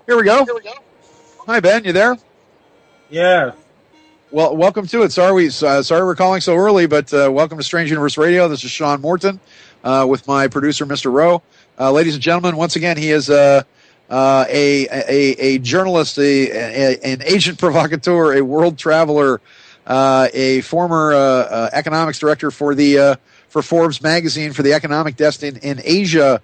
Here we go. Hi, Ben. You there? Yeah. Well, welcome to it. Sorry we're calling so early, but welcome to Strange Universe Radio. This is Sean Morton with my producer, Mr. Rowe. Ladies and gentlemen, once again, he is a journalist, an agent provocateur, a world traveler, a former economics director for Forbes magazine, for the economic desk in Asia.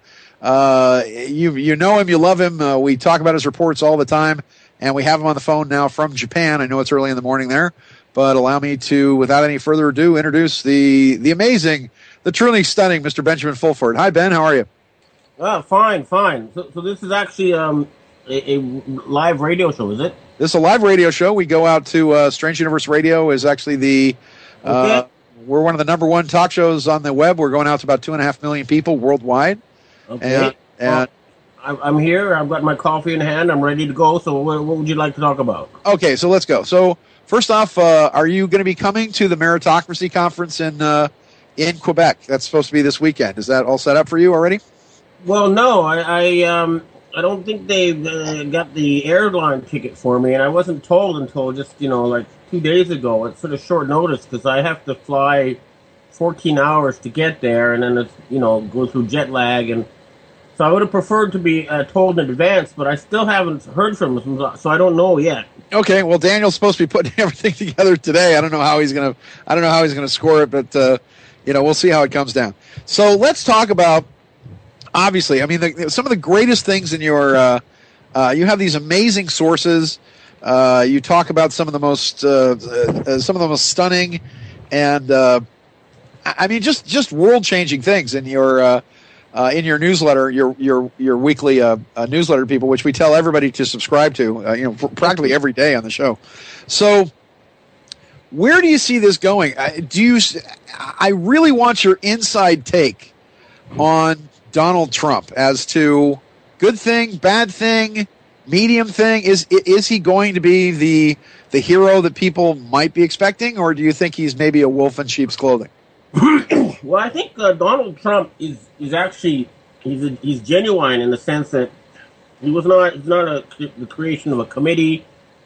You know him, you love him. We talk about his reports all the time, and we have him on the phone now from Japan. I know it's early in the morning there, but allow me to, without any further ado, introduce the amazing, the truly stunning Mr. Benjamin Fulford. Hi, Ben. How are you? Fine. So this is actually a live radio show, is it? This is a live radio show. We go out to Strange Universe Radio is actually we're one of the number one talk shows on the web. We're going out to about 2.5 million people worldwide. Okay. And I'm here. I've got my coffee in hand. I'm ready to go. So what would you like to talk about? Okay, so let's go. So first off, are you going to be coming to the Meritocracy Conference in Quebec? That's supposed to be this weekend. Is that all set up for you already? Well, no. I don't think they've got the airline ticket for me, and I wasn't told until just like 2 days ago. It's sort of short notice because I have to fly 14 hours to get there, and then it's go through jet lag, and so I would have preferred to be told in advance, but I still haven't heard from him, so I don't know yet. Okay, well, Daniel's supposed to be putting everything together today. I don't know how he's gonna score it, but we'll see how it comes down. So let's talk about. Obviously, I mean, some of the greatest things in your you have these amazing sources. You talk about some of the most stunning and I mean just world changing things in your newsletter, your weekly newsletter to people, which we tell everybody to subscribe to. Practically every day on the show. So, where do you see this going? I really want your inside take on Donald Trump as to good thing, bad thing, medium thing. Is he going to be the hero that people might be expecting, or do you think he's maybe a wolf in sheep's clothing? Well, I think Donald Trump is actually he's genuine in the sense that he's not the creation of a committee.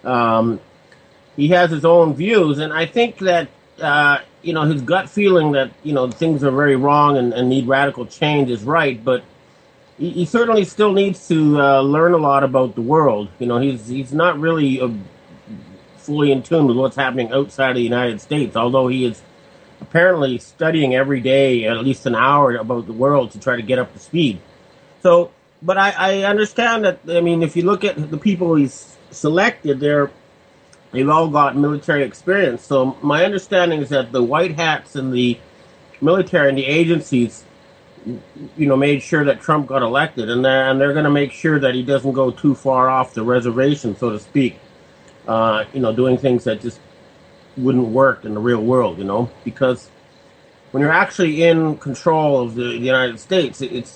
He has his own views, and I think that his gut feeling that things are very wrong and need radical change is right, but he certainly still needs to learn a lot about the world. He's not really fully in tune with what's happening outside of the United States, although he is apparently studying every day at least an hour about the world to try to get up to speed. So, but I understand that. I mean, if you look at the people he's selected, they've all got military experience. So my understanding is that the white hats and the military and the agencies, made sure that Trump got elected, and they're going to make sure that he doesn't go too far off the reservation, so to speak. Doing things that just wouldn't work in the real world, because when you're actually in control of the United States, it's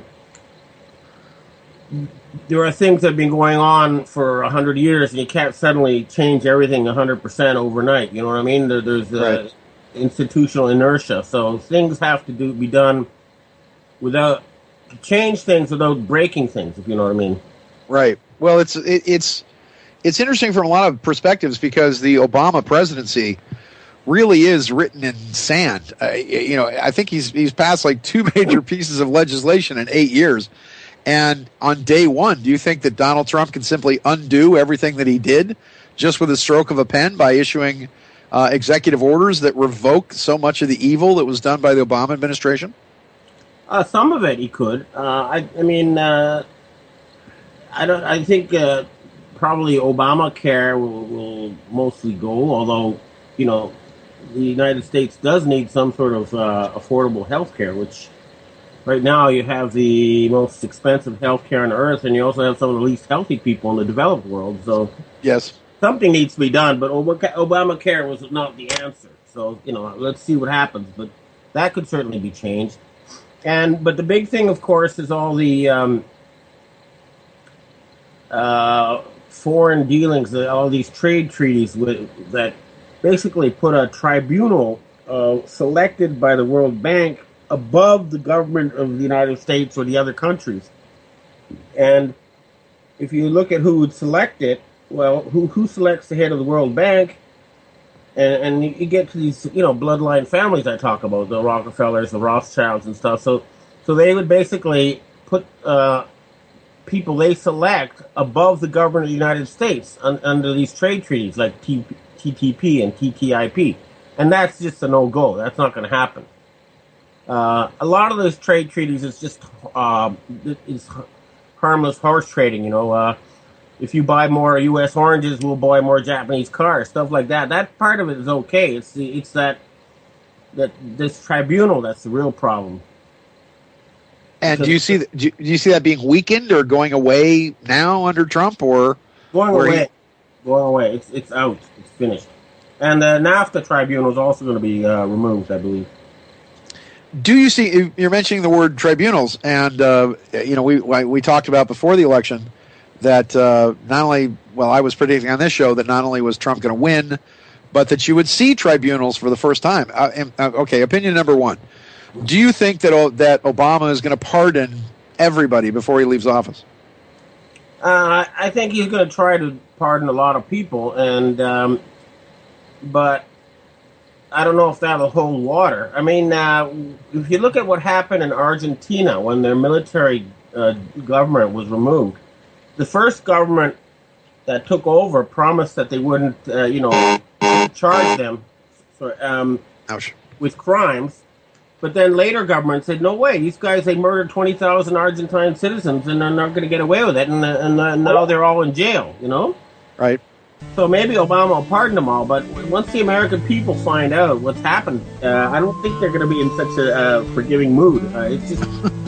there are things that have been going on for 100 years, and you can't suddenly change everything 100% overnight. You know what I mean? There's right. Institutional inertia, so things have to be done without change things without breaking things. If you know what I mean? Right. Well, it's interesting from a lot of perspectives because the Obama presidency really is written in sand. I think he's passed like 2 major pieces of legislation in 8 years. And on day one, do you think that Donald Trump can simply undo everything that he did just with a stroke of a pen by issuing executive orders that revoke so much of the evil that was done by the Obama administration? Some of it he could. I think probably Obamacare will mostly go, although, the United States does need some sort of affordable health care, which right now you have the most expensive health care on earth, and you also have some of the least healthy people in the developed world. So yes, something needs to be done, but Obamacare was not the answer. So, let's see what happens. But that could certainly be changed. But the big thing, of course, is all the foreign dealings, all these trade treaties that basically put a tribunal selected by the World Bank above the government of the United States or the other countries. And if you look at who would select it, well, who selects the head of the World Bank? And you get to these, bloodline families I talk about, the Rockefellers, the Rothschilds, and stuff. So they would basically put people they select above the government of the United States under these trade treaties like TTP and TTIP, and that's just a no-go. That's not going to happen. A lot of those trade treaties is just it's harmless horse trading. If you buy more U.S. oranges, we'll buy more Japanese cars, stuff like that. That part of it is okay. It's that this tribunal that's the real problem. And do you see that being weakened or going away now under Trump, or going away? Going away. It's out. It's finished. And the NAFTA tribunal is also going to be removed, I believe. Do you see? You're mentioning the word tribunals, and we talked about before the election that not only, I was predicting on this show that not only was Trump going to win, but that you would see tribunals for the first time. Okay, opinion number one. Do you think that Obama is going to pardon everybody before he leaves office? I think he's going to try to pardon a lot of people, and but I don't know if that'll hold water. I mean, if you look at what happened in Argentina when their military government was removed, the first government that took over promised that they wouldn't, charge them with crimes. But then later government said, no way, these guys, they murdered 20,000 Argentine citizens and they're not going to get away with it. And now they're all in jail, Right. So maybe Obama will pardon them all. But once the American people find out what's happened, I don't think they're going to be in such a forgiving mood. It's just,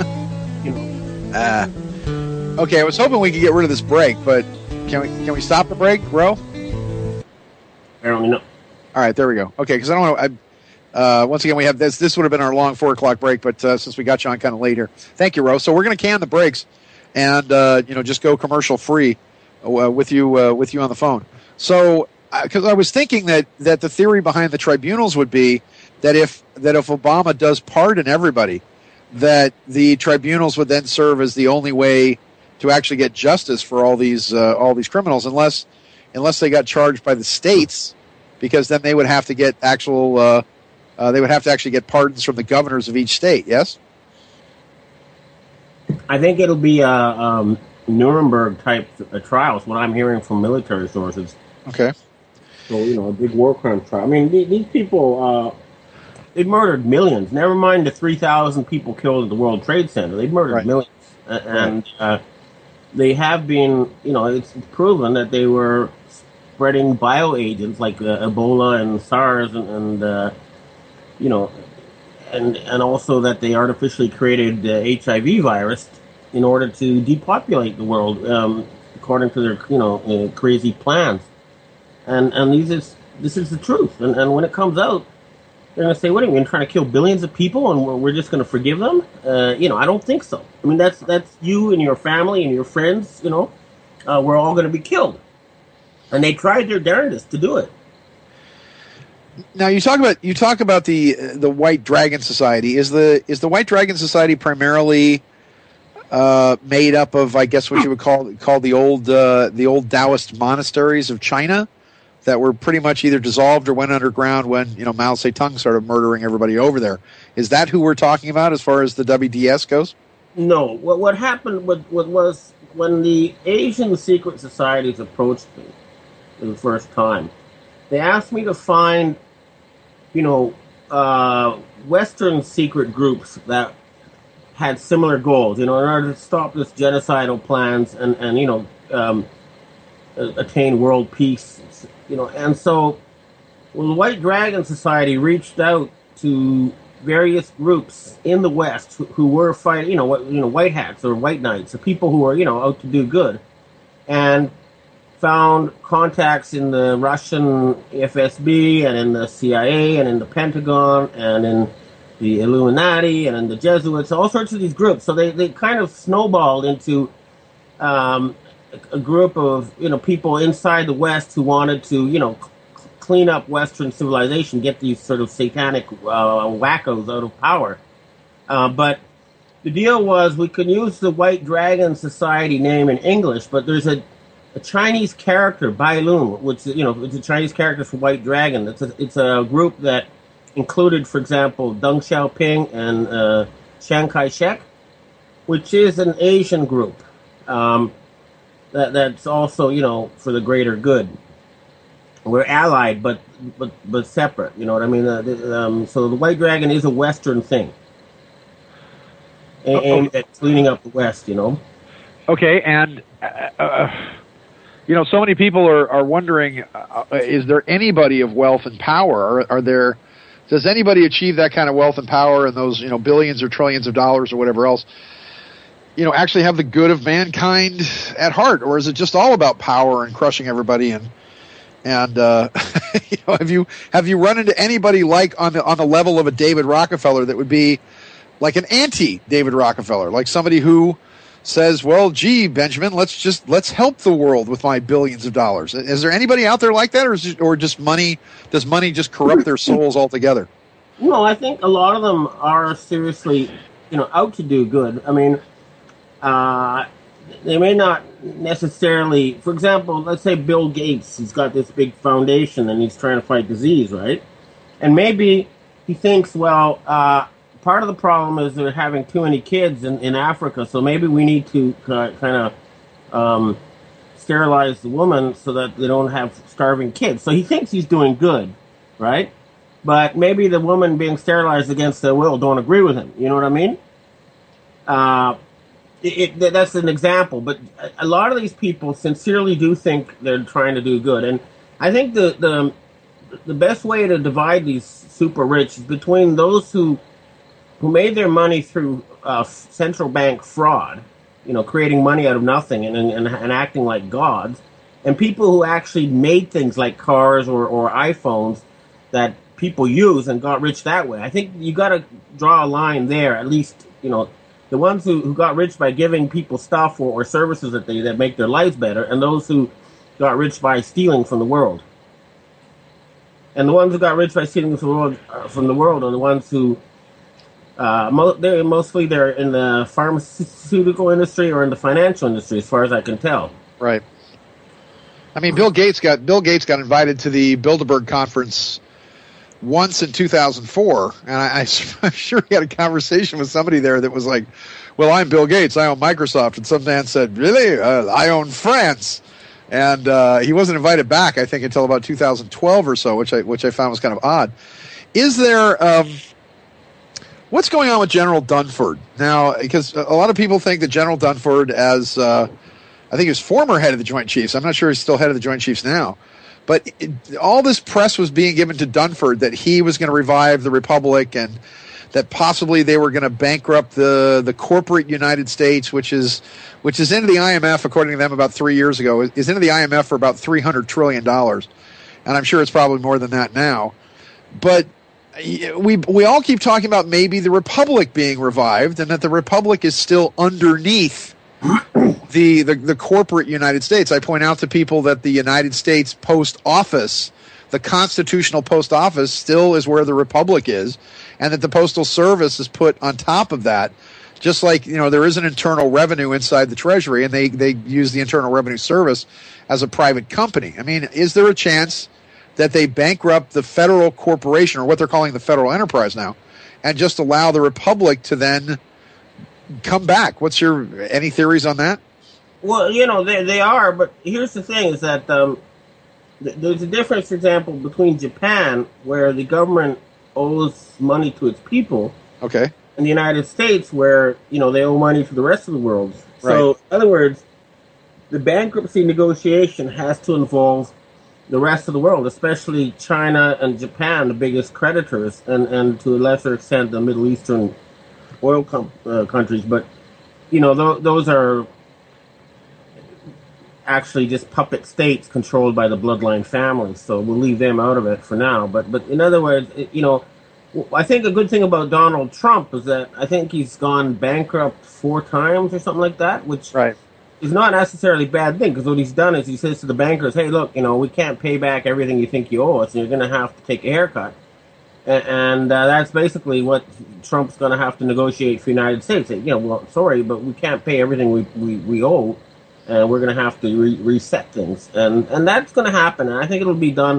Okay, I was hoping we could get rid of this break, but can we stop the break, Ro? Apparently not. All right, there we go. Okay, because I don't want to... once again, we have this. This would have been our long 4 o'clock break, but since we got you on kind of later, thank you, Ro. So we're going to can the breaks and just go commercial free with you on the phone. So because I was thinking that the theory behind the tribunals would be that if Obama does pardon everybody, that the tribunals would then serve as the only way to actually get justice for all these criminals, unless they got charged by the states, because then they would have to get actual. They would have to actually get pardons from the governors of each state, yes? I think it'll be Nuremberg-type trials, what I'm hearing from military sources. Okay. So, a big war crime trial. I mean, these people, they've murdered millions. Never mind the 3,000 people killed at the World Trade Center. They've murdered millions. And they have been, it's proven that they were spreading bioagents like Ebola and SARS and and also that they artificially created the HIV virus in order to depopulate the world, according to their crazy plans. And this is the truth. And when it comes out, they're going to say, "What are you trying to kill billions of people, and we're just going to forgive them?" I don't think so. I mean, that's you and your family and your friends. We're all going to be killed, and they tried their darndest to do it. Now you talk about the White Dragon Society. Is the White Dragon Society primarily made up of, I guess, what you would call the old Taoist monasteries of China that were pretty much either dissolved or went underground when Mao Zedong started murdering everybody over there? Is that who we're talking about as far as the WDS goes? No. What happened was when the Asian secret societies approached me for the first time, they asked me to find Western secret groups that had similar goals, in order to stop this genocidal plans and attain world peace, And so, the White Dragon Society reached out to various groups in the West who were fighting, white hats or white knights, the people who were, out to do good, and found contacts in the Russian FSB and in the CIA and in the Pentagon and in the Illuminati and in the Jesuits, all sorts of these groups. So they kind of snowballed into a group of people inside the West who wanted to clean up Western civilization, get these sort of satanic wackos out of power. But the deal was we could use the White Dragon Society name in English, but there's a Chinese character, Bai Lun, which it's a Chinese character for White Dragon. It's a group that included, for example, Deng Xiaoping and Chiang Kai-shek, which is an Asian group that's also for the greater good. We're allied, but separate. You know what I mean? So the White Dragon is a Western thing, aimed at cleaning up the West. Okay, and so many people are wondering: is there anybody of wealth and power? Are there? Does anybody achieve that kind of wealth and power and those billions or trillions of dollars or whatever else? Actually have the good of mankind at heart, or is it just all about power and crushing everybody? And have you run into anybody like on the level of a David Rockefeller that would be like an anti-David Rockefeller, like somebody who says, well, gee, Benjamin, let's help the world with my billions of dollars. Is there anybody out there like that, or just money? Does money just corrupt their souls altogether? No, I think a lot of them are seriously, out to do good. I mean, they may not necessarily. For example, let's say Bill Gates. He's got this big foundation and he's trying to fight disease, right? And maybe he thinks, well, part of the problem is they're having too many kids in Africa, so maybe we need to kind of sterilize the woman so that they don't have starving kids. So he thinks he's doing good, right? But maybe the woman being sterilized against their will don't agree with him. You know what I mean? That's an example. But a lot of these people sincerely do think they're trying to do good. And I think the best way to divide these super rich is between those who made their money through central bank fraud, creating money out of nothing and acting like gods, and people who actually made things like cars or iPhones that people use and got rich that way. I think you got to draw a line there, at least, the ones who got rich by giving people stuff or services that make their lives better, and those who got rich by stealing from the world. And the ones who got rich by stealing from the world are the ones who they're in the pharmaceutical industry or in the financial industry, as far as I can tell. Right. I mean, Bill Gates got invited to the Bilderberg conference once in 2004, and I'm sure he had a conversation with somebody there that was like, "Well, I'm Bill Gates. I own Microsoft," and some man said, "Really? I own France." And he wasn't invited back, I think, until about 2012 or so, which I found was kind of odd. Is there what's going on with General Dunford now? Because a lot of people think that General Dunford, as I think he was former head of the Joint Chiefs. I'm not sure he's still head of the Joint Chiefs now. But all this press was being given to Dunford that he was going to revive the Republic and that possibly they were going to bankrupt the corporate United States, which is into the IMF, according to them, about 3 years ago, is into the IMF for about $300 trillion. And I'm sure it's probably more than that now. But we all keep talking about maybe the Republic being revived and that the Republic is still underneath the corporate United States. I point out to people that the United States Post Office, the constitutional post office, still is where the Republic is, and that the Postal Service is put on top of that. Just like, there is an internal revenue inside the Treasury, and they use the Internal Revenue Service as a private company. I mean, is there a chance that they bankrupt the federal corporation, or what they're calling the federal enterprise now, and just allow the Republic to then come back? Any theories on that? Well, they are, but here's the thing: is that there's a difference, for example, between Japan, where the government owes money to its people, okay, and the United States, where they owe money to the rest of the world. Right. So, in other words, the bankruptcy negotiation has to involve the rest of the world, especially China and Japan, the biggest creditors, and to a lesser extent the Middle Eastern oil countries. But those are actually just puppet states controlled by the bloodline families, so we'll leave them out of it for now. But in other words, I think a good thing about Donald Trump is that I think he's gone bankrupt 4 times or something like that, which right. is not necessarily a bad thing, because what he's done is he says to the bankers, hey, look, we can't pay back everything you think you owe us, and you're going to have to take a haircut. And that's basically what Trump's going to have to negotiate for the United States. Well, sorry, but we can't pay everything we owe, and we're going to have to reset things, and that's going to happen. And I think it'll be done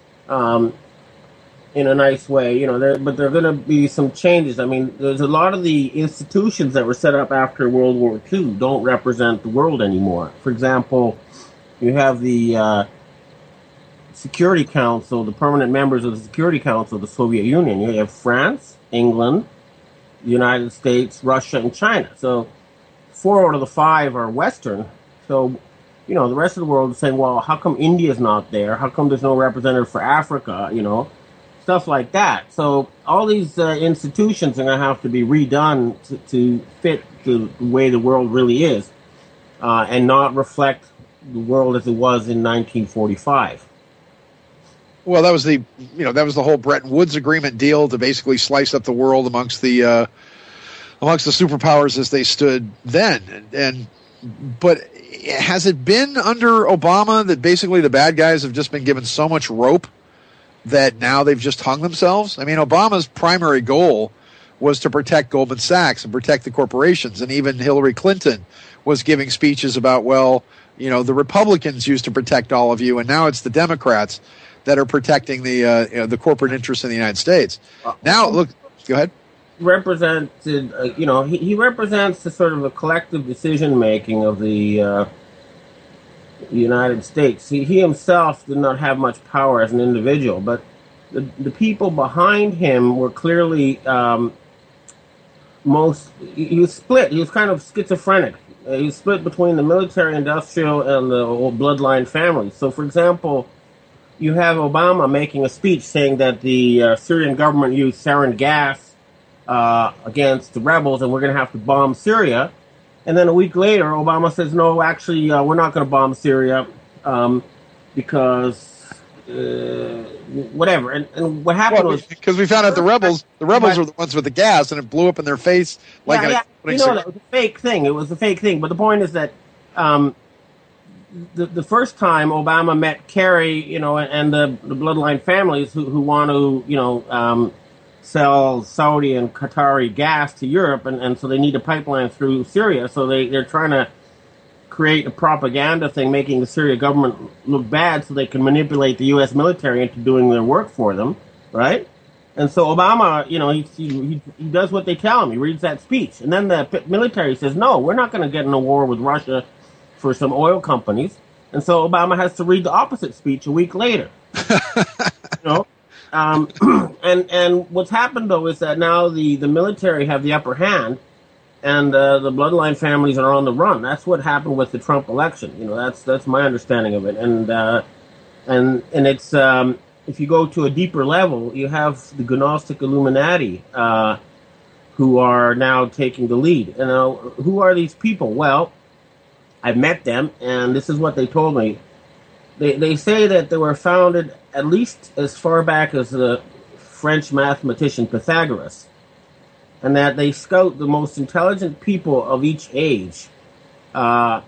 in a nice way, but there are going to be some changes. I mean, there's a lot of the institutions that were set up after World War II don't represent the world anymore. For example, you have the Security Council, the permanent members of the Security Council of the Soviet Union. You have France, England, the United States, Russia, and China. So 4 out of the 5 are Western. So, the rest of the world is saying, well, how come India's not there? How come there's no representative for Africa? Stuff like that. So all these institutions are going to have to be redone to fit the way the world really is, and not reflect the world as it was in 1945. Well, that was the whole Bretton Woods agreement deal to basically slice up the world amongst the superpowers as they stood then. But has it been under Obama that basically the bad guys have just been given so much rope that now they've just hung themselves? I mean, Obama's primary goal was to protect Goldman Sachs and protect the corporations, and even Hillary Clinton was giving speeches about, the Republicans used to protect all of you, and now it's the Democrats that are protecting the corporate interests in the United States. Now, look, go ahead. He represents the sort of a collective decision making of the United States. He himself did not have much power as an individual, but the people behind him were clearly he was split. He was kind of schizophrenic. He was split between the military, industrial, and the old bloodline families. So, for example, you have Obama making a speech saying that the Syrian government used sarin gas against the rebels, and we're going to have to bomb Syria. And then a week later, Obama says, no, actually, we're not going to bomb Syria because whatever. And what happened was... Because we found out the rebels were the ones with the gas, and it blew up in their face. That was a fake thing. It was a fake thing. But the point is that the first time Obama met Kerry, and the bloodline families who want to, sell Saudi and Qatari gas to Europe, and so they need a pipeline through Syria. So they're trying to create a propaganda thing, making the Syria government look bad so they can manipulate the U.S. military into doing their work for them, right? And so Obama, he does what they tell him. He reads that speech. And then the military says, no, we're not going to get in a war with Russia for some oil companies. And so Obama has to read the opposite speech a week later. And what's happened, though, is that now the military have the upper hand, and the bloodline families are on the run. That's what happened with the Trump election. That's my understanding of it. And it's if you go to a deeper level, you have the Gnostic Illuminati who are now taking the lead. And who are these people? Well, I've met them, and this is what they told me. They say that they were founded at least as far back as the French mathematician Pythagoras, and that they scout the most intelligent people of each age, hereditary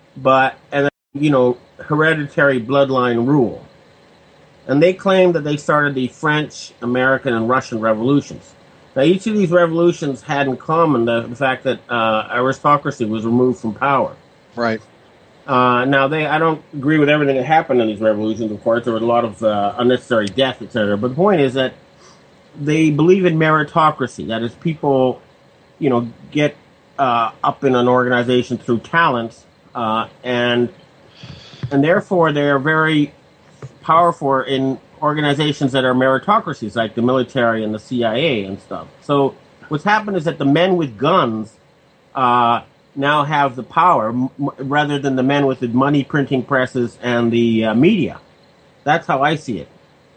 bloodline rule. And they claim that they started the French, American, and Russian revolutions. Now, each of these revolutions had in common the fact that aristocracy was removed from power. Right. Now, I don't agree with everything that happened in these revolutions, of course. There was a lot of unnecessary death, etc. But the point is that they believe in meritocracy. That is, people, get up in an organization through talent, and therefore they are very powerful in organizations that are meritocracies, like the military and the CIA and stuff. So what's happened is that the men with guns now have the power rather than the men with the money printing presses and the media. That's how I see it.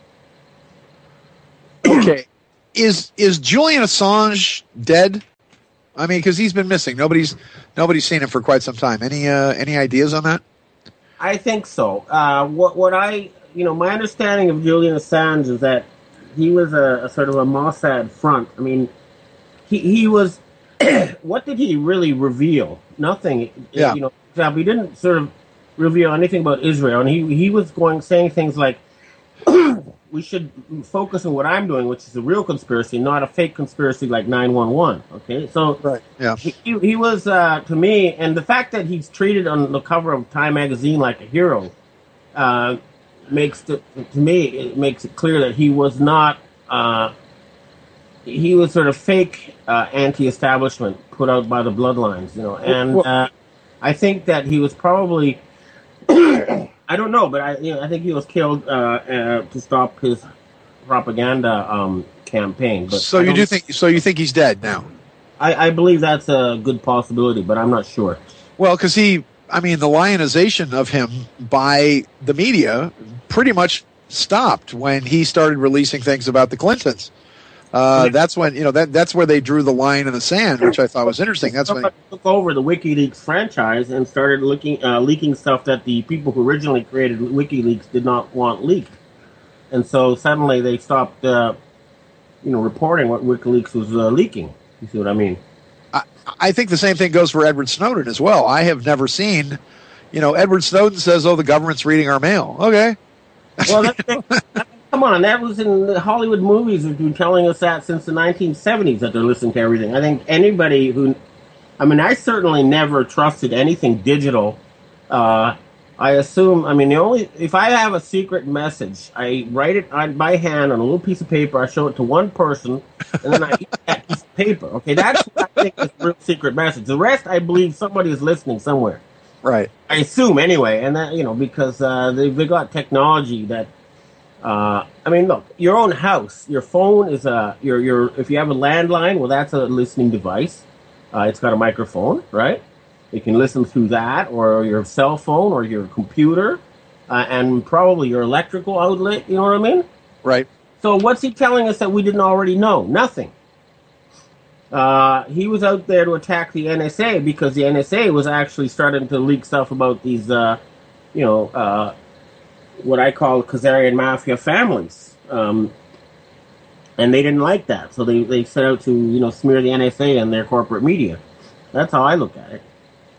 Okay. Is Julian Assange dead? I mean, because he's been missing. Nobody's seen him for quite some time. Any ideas on that? I think so. My understanding of Julian Assange is that he was a sort of a Mossad front. I mean, he was. What did he really reveal? Nothing. Yeah. For example, he didn't sort of reveal anything about Israel, and he was saying things like, we should focus on what I'm doing, which is a real conspiracy, not a fake conspiracy like 911. Okay, so Right. Yeah. he was to me, and the fact that he's treated on the cover of Time magazine like a hero makes it clear that he was not. He was sort of fake anti-establishment put out by the bloodlines, and I think that he was probably. I don't know, but I think he was killed to stop his propaganda campaign. But so you think he's dead now? I believe that's a good possibility, but I'm not sure. Well, because the lionization of him by the media pretty much stopped when he started releasing things about the Clintons. That's when that's where they drew the line in the sand, which I thought was interesting. That's when he took over the WikiLeaks franchise and started leaking stuff that the people who originally created WikiLeaks did not want leaked, and so suddenly they stopped, reporting what WikiLeaks was leaking. You see what I mean? I think the same thing goes for Edward Snowden as well. I have never seen, Edward Snowden says, "Oh, the government's reading our mail." Okay. Well, come on, that was in the Hollywood movies have been telling us that since the 1970s that they're listening to everything. I think anybody I certainly never trusted anything digital. I assume, if I have a secret message, I write it by hand on a little piece of paper, I show it to one person, and then I eat that piece of paper. Okay, that's what I think is the real secret message. The rest, I believe somebody is listening somewhere. Right. I assume anyway, and that, because they got technology that, look, your own house, your phone is if you have a landline, well, that's a listening device. It's got a microphone, right? You can listen through that, or your cell phone, or your computer, and probably your electrical outlet, you know what I mean? Right. So what's he telling us that we didn't already know? Nothing. He was out there to attack the NSA because the NSA was actually starting to leak stuff about these, what I call Khazarian mafia families. And they didn't like that. So they set out to, smear the NSA and their corporate media. That's how I look at it.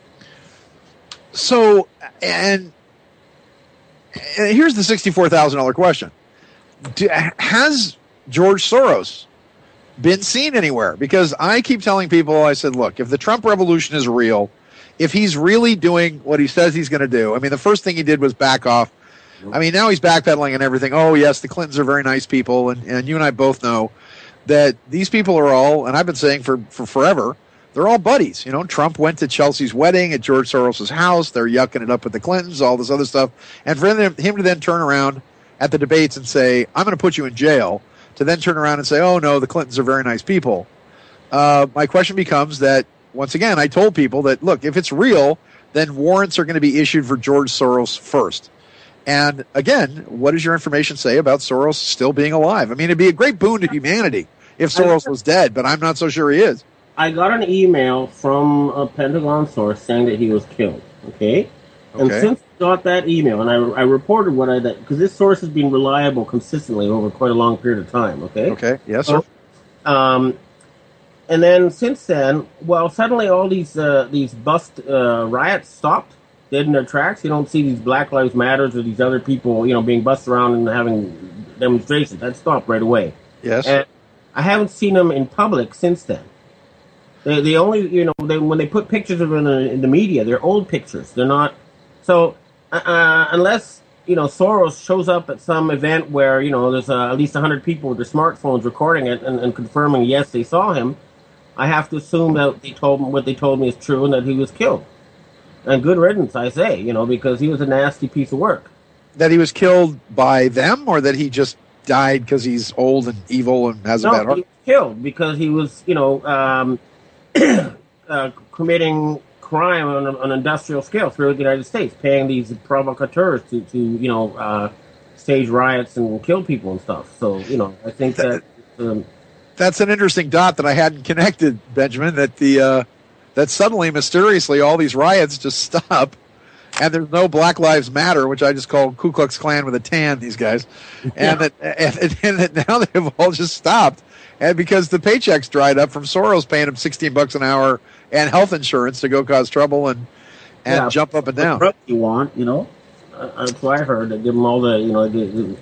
So, and here's the $64,000 question. Has George Soros been seen anywhere? Because I keep telling people, I said, look, if the Trump revolution is real, if he's really doing what he says he's going to do, the first thing he did was back off. Now he's backpedaling and everything. Oh, yes, the Clintons are very nice people, and you and I both know that these people are all, and I've been saying for forever, they're all buddies. Trump went to Chelsea's wedding at George Soros' house. They're yucking it up with the Clintons, all this other stuff. And for him to then turn around at the debates and say, I'm going to put you in jail, to then turn around and say, oh, no, the Clintons are very nice people. My question becomes that, once again, I told people that, look, if it's real, then warrants are going to be issued for George Soros first. And again, what does your information say about Soros still being alive? It'd be a great boon to humanity if Soros was dead, but I'm not so sure he is. I got an email from a Pentagon source saying that he was killed. Okay? And since I got that email, and I reported what I did, because this source has been reliable consistently over quite a long period of time. Okay? Okay. Yes, sir. And then since then, suddenly all these bust riots stopped dead in their tracks. You don't see these Black Lives Matters or these other people, being busted around and having demonstrations. That stopped right away. Yes. And I haven't seen them in public since then. They only, when they put pictures of them in the media, they're old pictures. They're not. So unless, Soros shows up at some event where, there's at least 100 people with their smartphones recording it and confirming, yes, they saw him, I have to assume that what they told me is true and that he was killed. And good riddance, I say, because he was a nasty piece of work. That he was killed by them, or that he just died because he's old and evil and has a bad heart? He was killed because he was, committing crime on an industrial scale throughout the United States, paying these provocateurs to stage riots and kill people and stuff. So, I think that... that's an interesting dot that I hadn't connected, Benjamin, that suddenly, mysteriously, all these riots just stop, and there's no Black Lives Matter, which I just call Ku Klux Klan with a tan, these guys, and that now they've all just stopped, and because the paychecks dried up from Soros paying them $16 an hour and health insurance to go cause trouble and jump up and down. You want, that's what I heard. They give them all the,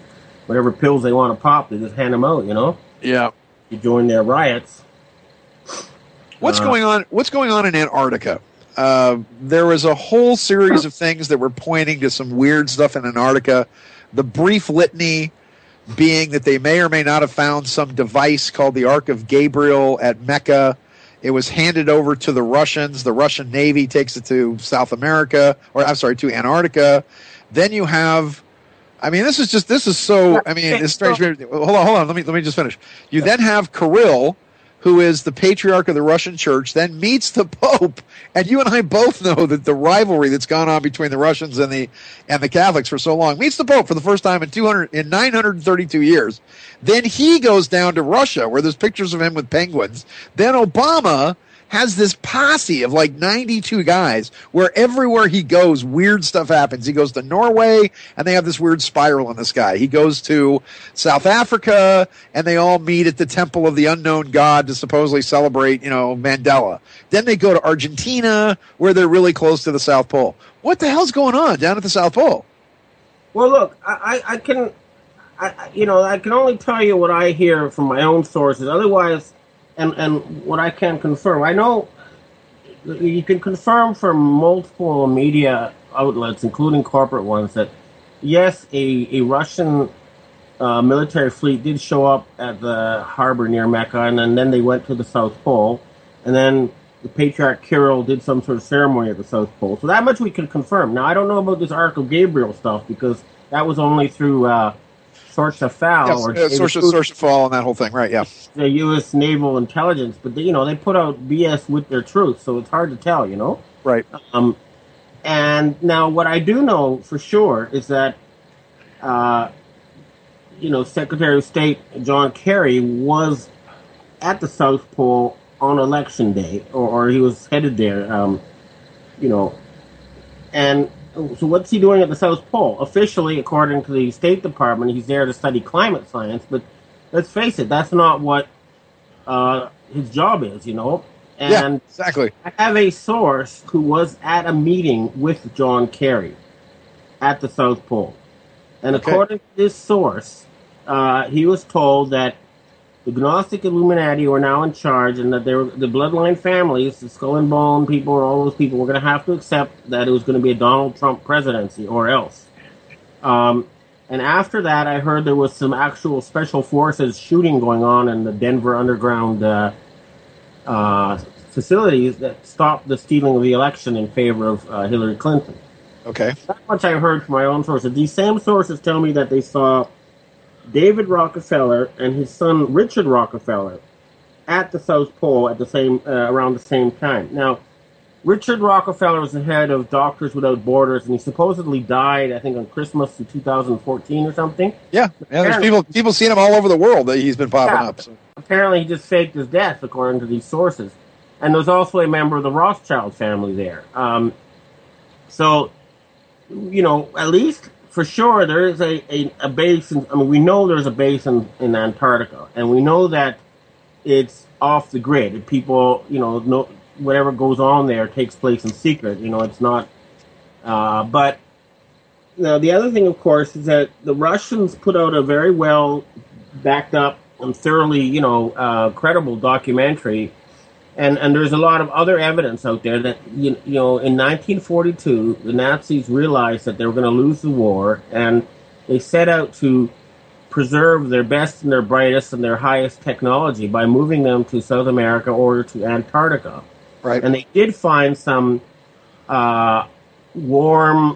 whatever pills they want to pop, they just hand them out. Yeah. You join their riots. What's going on? What's going on in Antarctica? There was a whole series of things that were pointing to some weird stuff in Antarctica. The brief litany being that they may or may not have found some device called the Ark of Gabriel at Mecca. It was handed over to the Russians. The Russian Navy takes it to South America, or I'm sorry, to Antarctica. Then you have, I mean, this is so, I mean, it's strange. Hold on. Let me just finish. You then have Kirill, who is the patriarch of the Russian church, then meets the Pope. And you and I both know that the rivalry that's gone on between the Russians and the Catholics for so long, meets the Pope for the first time in 932 years. Then he goes down to Russia, where there's pictures of him with penguins. Then Obama has this posse of like 92 guys where everywhere he goes, weird stuff happens. He goes to Norway, and they have this weird spiral in the sky. He goes to South Africa, and they all meet at the Temple of the Unknown God to supposedly celebrate, Mandela. Then they go to Argentina, where they're really close to the South Pole. What the hell's going on down at the South Pole? Well, look, I can only tell you what I hear from my own sources. Otherwise, and what I can confirm, I know you can confirm from multiple media outlets, including corporate ones, that yes, a Russian military fleet did show up at the harbor near Mecca, and then they went to the South Pole, and then the Patriarch Kirill did some sort of ceremony at the South Pole. So that much we can confirm. Now, I don't know about this Ark of Gabriel stuff, because that was only through Source of Foul. Yes, Source of Fall and that whole thing, right, yeah. The U.S. Naval Intelligence, but they put out BS with their truth, so it's hard to tell, Right. And now what I do know for sure is that, Secretary of State John Kerry was at the South Pole on Election Day, or he was headed there, and so what's he doing at the South Pole? Officially, according to the State Department, he's there to study climate science, but let's face it, that's not what his job is, And yeah, exactly. I have a source who was at a meeting with John Kerry at the South Pole. And according to this source, he was told that the Gnostic Illuminati were now in charge, and that the bloodline families, the Skull and Bone people, all those people, were going to have to accept that it was going to be a Donald Trump presidency or else. And after that, I heard there was some actual special forces shooting going on in the Denver underground facilities that stopped the stealing of the election in favor of Hillary Clinton. Okay. That much I heard from my own sources. These same sources tell me that they saw David Rockefeller and his son Richard Rockefeller at the South Pole at the same around the same time. Now, Richard Rockefeller was the head of Doctors Without Borders, and he supposedly died, I think, on Christmas in 2014 or something. Yeah, there's people seeing him all over the world that he's been popping up. So. Apparently, he just faked his death, according to these sources. And there's also a member of the Rothschild family there. So, at least for sure, there is a base. We know there's a base in Antarctica, and we know that it's off the grid. And people, know whatever goes on there takes place in secret. It's not. But the other thing, of course, is that the Russians put out a very well backed up and thoroughly, credible documentary. And there's a lot of other evidence out there that, in 1942, the Nazis realized that they were going to lose the war, and they set out to preserve their best and their brightest and their highest technology by moving them to South America or to Antarctica. Right. And they did find some warm,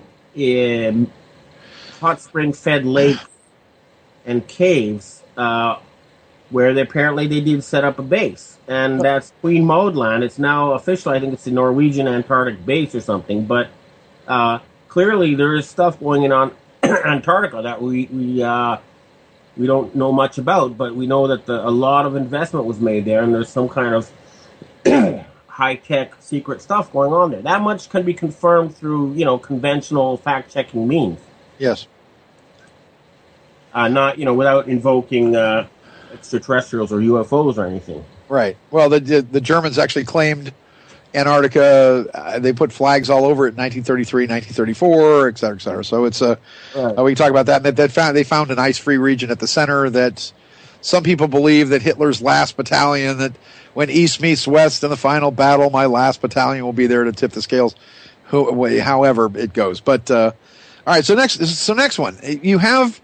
hot spring-fed lakes and caves where apparently they did set up a base. And that's Queen Maud Land. It's now official. I think it's the Norwegian Antarctic base or something. But clearly there is stuff going on in Antarctica that we don't know much about. But we know that a lot of investment was made there, and there's some kind of high-tech secret stuff going on there. That much can be confirmed through, conventional fact-checking means. Yes. Not, without invoking extraterrestrials or UFOs or anything. Right. Well, the Germans actually claimed Antarctica. They put flags all over it in 1933, 1934, et cetera, et cetera. So it's we can talk about that. And they found an ice-free region at the center that some people believe that Hitler's last battalion, that when East meets West in the final battle, my last battalion will be there to tip the scales. However it goes. But all right, so next one. You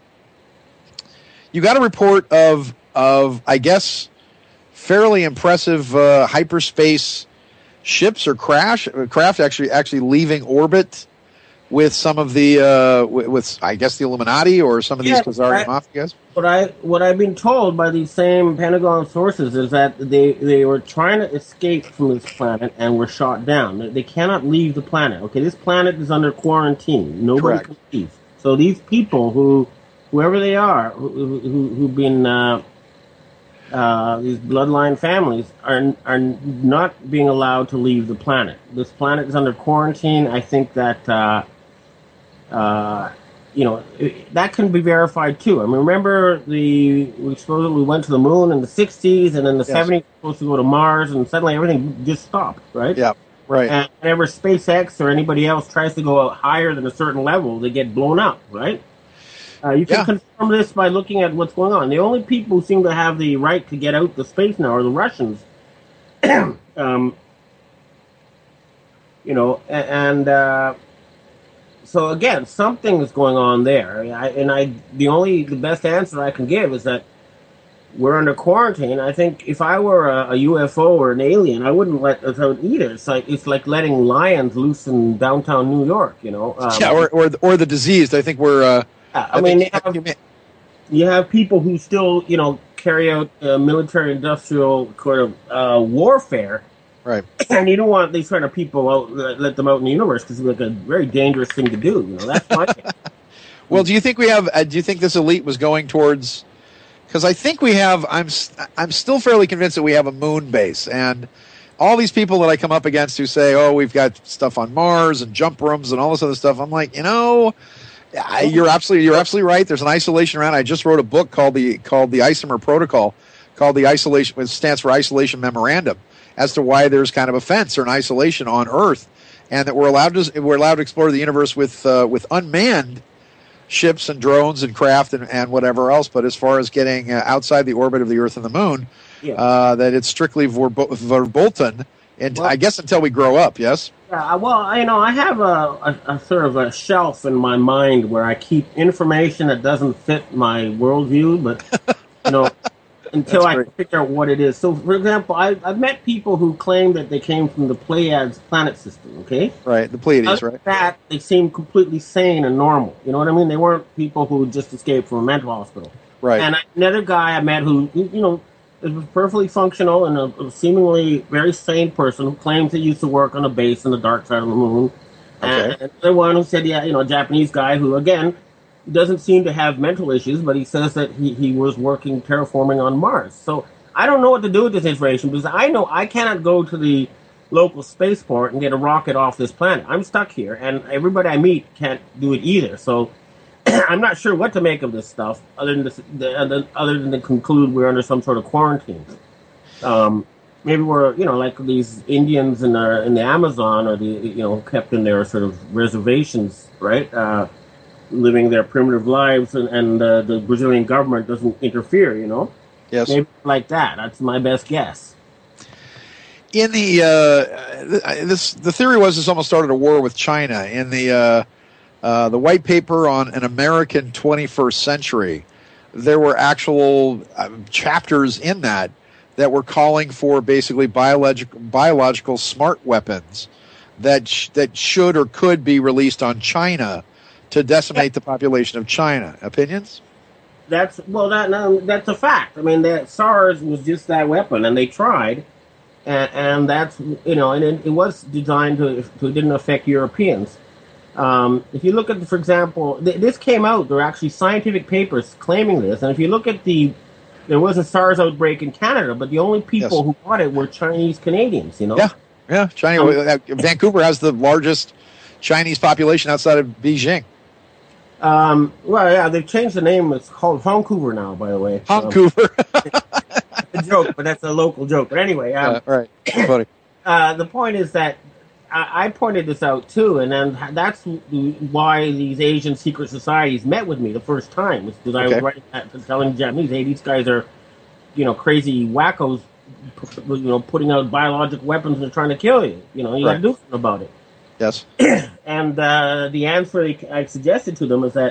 got a report of I guess fairly impressive hyperspace ships or craft actually leaving orbit with some of the with I guess the Illuminati or some of these Khazarian mafia guys. What I've been told by these same Pentagon sources is that they were trying to escape from this planet and were shot down. They cannot leave the planet. Okay, this planet is under quarantine. Nobody can leave. So these people whoever they are, who've been these bloodline families are not being allowed to leave the planet. This planet is under quarantine. I think that that can be verified too. I mean, remember we supposedly went to the moon in the 60s, and in the 70s we were supposed to go to Mars, and suddenly everything just stopped, right? Yeah, right. And whenever SpaceX or anybody else tries to go higher than a certain level, they get blown up, right? You can confirm this by looking at what's going on. The only people who seem to have the right to get out to space now are the Russians. So again, something is going on there. The best answer I can give is that we're under quarantine. I think if I were a UFO or an alien, I wouldn't let us out either. It's like letting lions loose in downtown New York, or the diseased. I think we're. You have people who still, carry out military-industrial kind of warfare, right? And you don't want these kind of people out, let them out in the universe because it's like a very dangerous thing to do. That's my thing. Well, do you think we have? Do you think this elite was going towards? Because I think we have. I'm still fairly convinced that we have a moon base, and all these people that I come up against who say, "Oh, we've got stuff on Mars and jump rooms and all this other stuff," I'm like, you're absolutely right. There's an isolation around. I just wrote a book called the Isomer Protocol, called the isolation, which stands for Isolation Memorandum, as to why there's kind of a fence or an isolation on Earth, and that we're allowed to explore the universe with unmanned ships and drones and craft and whatever else. But as far as getting outside the orbit of the Earth and the Moon, that it's strictly verboten. And I guess until we grow up, yes. I have a sort of a shelf in my mind where I keep information that doesn't fit my worldview, but until I can figure out what it is. So, for example, I've met people who claim that they came from the Pleiades planet system. Okay, right, the Pleiades, right? That they seem completely sane and normal. You know what I mean? They weren't people who just escaped from a mental hospital, right? And another guy I met who is a perfectly functional and a seemingly very sane person who claims he used to work on a base on the dark side of the moon. Okay. And the one who said, a Japanese guy who, again, doesn't seem to have mental issues, but he says that he was working terraforming on Mars. So I don't know what to do with this information because I know I cannot go to the local spaceport and get a rocket off this planet. I'm stuck here, and everybody I meet can't do it either. So I'm not sure what to make of this stuff, other than to conclude we're under some sort of quarantine. Maybe we're, like these Indians in the Amazon, or kept in their sort of reservations, right? Living their primitive lives, and the Brazilian government doesn't interfere. Yes, maybe like that. That's my best guess. In the theory was this almost started a war with China. In the white paper on an American 21st century, there were actual chapters in that were calling for basically biological smart weapons that should or could be released on China to decimate the population of China. Opinions? That's a fact. I mean, that SARS was just that weapon, and they tried, and that's and it was designed to didn't affect Europeans. If you look at, for example, this came out. There are actually scientific papers claiming this, and if you look at there was a SARS outbreak in Canada, but the only people who got it were Chinese Canadians. Yeah, China. Vancouver has the largest Chinese population outside of Beijing. They've changed the name. It's called Vancouver now, by the way. Vancouver. A joke, but that's a local joke. But anyway, right. Funny. the point is that I pointed this out too, and then that's why these Asian secret societies met with me the first time, was because I was writing that, telling the Japanese, hey, these guys are, crazy wackos, putting out biological weapons and trying to kill you. You got to do something about it. Yes. And the answer I suggested to them is that,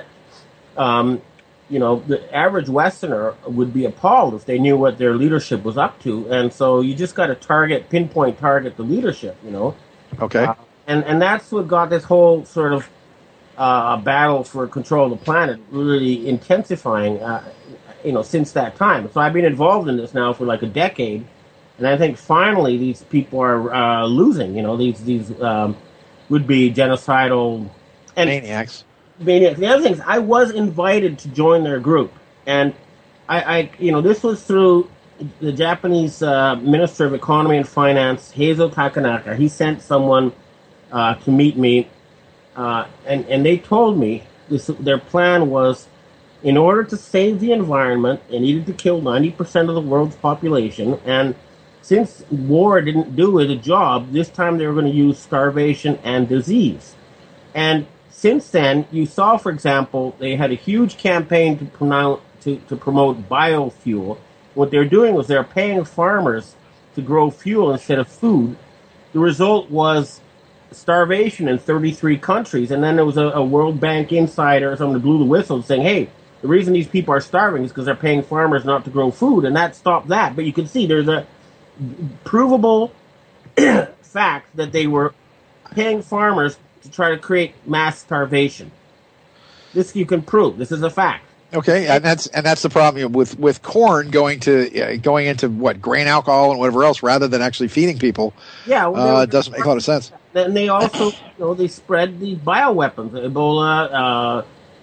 the average Westerner would be appalled if they knew what their leadership was up to, and so you just got to pinpoint target the leadership. Okay. And that's what got this whole sort of battle for control of the planet really intensifying, since that time. So I've been involved in this now for like a decade, and I think finally these people are losing. These would-be genocidal maniacs. The other thing is, I was invited to join their group, and I this was through the Japanese Minister of Economy and Finance, Heizo Takanaka. He sent someone to meet me, and they told me their plan was, in order to save the environment, they needed to kill 90% of the world's population, and since war didn't do it a job, this time they were going to use starvation and disease. And since then, you saw, for example, they had a huge campaign to promote biofuel. What they're doing was they're paying farmers to grow fuel instead of food. The result was starvation in 33 countries. And then there was a World Bank insider or someone who blew the whistle saying, hey, the reason these people are starving is because they're paying farmers not to grow food. And that stopped that. But you can see there's a provable fact that they were paying farmers to try to create mass starvation. This you can prove. This is a fact. Okay, and that's the problem with corn going into what, grain alcohol and whatever else rather than actually feeding people. Yeah, well, it doesn't make a lot of sense. And they also, they spread the bioweapons, Ebola,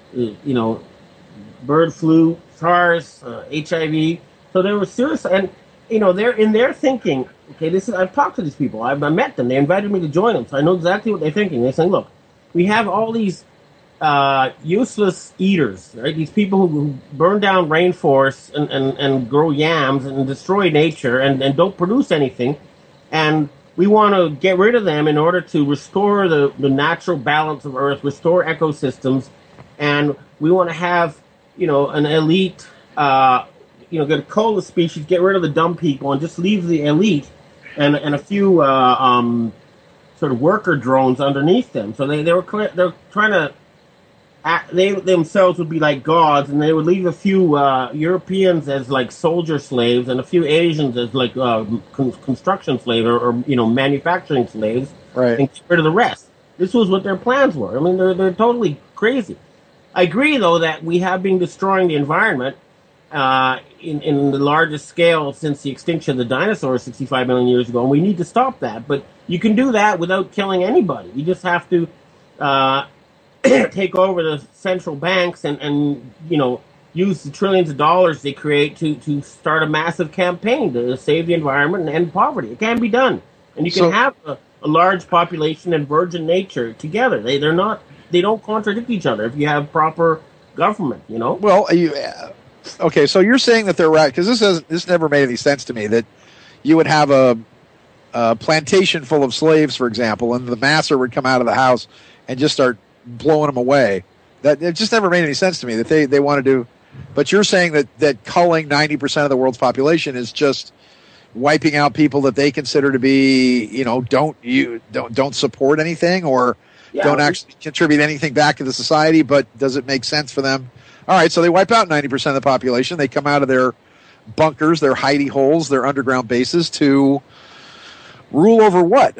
bird flu, SARS, HIV. So they were serious, and they're in their thinking. Okay, I've talked to these people. I've met them. They invited me to join them, so I know exactly what they're thinking. They're saying, look, we have all these useless eaters, right? These people who burn down rainforests and grow yams and destroy nature and don't produce anything. And we want to get rid of them in order to restore the natural balance of Earth, restore ecosystems. And we want to have, an elite, get a cull the species, get rid of the dumb people, and just leave the elite and a few sort of worker drones underneath them. So they're trying to they themselves would be like gods, and they would leave a few Europeans as like soldier slaves and a few Asians as like construction slaves or manufacturing slaves, right, and get rid of the rest. This was what their plans were. I mean, they're totally crazy. I agree, though, that we have been destroying the environment in the largest scale since the extinction of the dinosaurs 65 million years ago, and we need to stop that. But you can do that without killing anybody. You just have to take over the central banks and use the trillions of dollars they create to start a massive campaign to save the environment and end poverty. It can be done. And you can have a large population and virgin nature together. They don't contradict each other if you have proper government, Well, okay, so you're saying that they're right, because this never made any sense to me, that you would have a plantation full of slaves, for example, and the master would come out of the house and just start blowing them away. That it just never made any sense to me that they want to do. But you're saying that culling 90% of the world's population is just wiping out people that they consider to be, don't support anything or don't actually contribute anything back to the society, but does it make sense for them? All right, so they wipe out 90% of the population. They come out of their bunkers, their hidey holes, their underground bases to rule over what?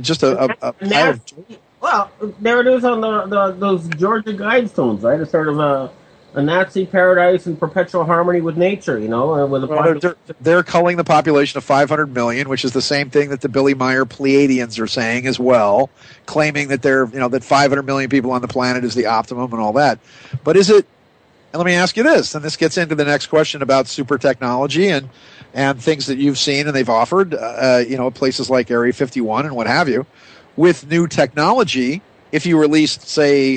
Well, there it is on those Georgia Guidestones, right? It's sort of a Nazi paradise in perpetual harmony with nature, they're culling the population of 500 million, which is the same thing that the Billy Meyer Pleiadians are saying as well, claiming that that 500 million people on the planet is the optimum and all that. But is it? And let me ask you this, and this gets into the next question about super technology and things that you've seen and they've offered, places like Area 51 and what have you. With new technology, if you released, say,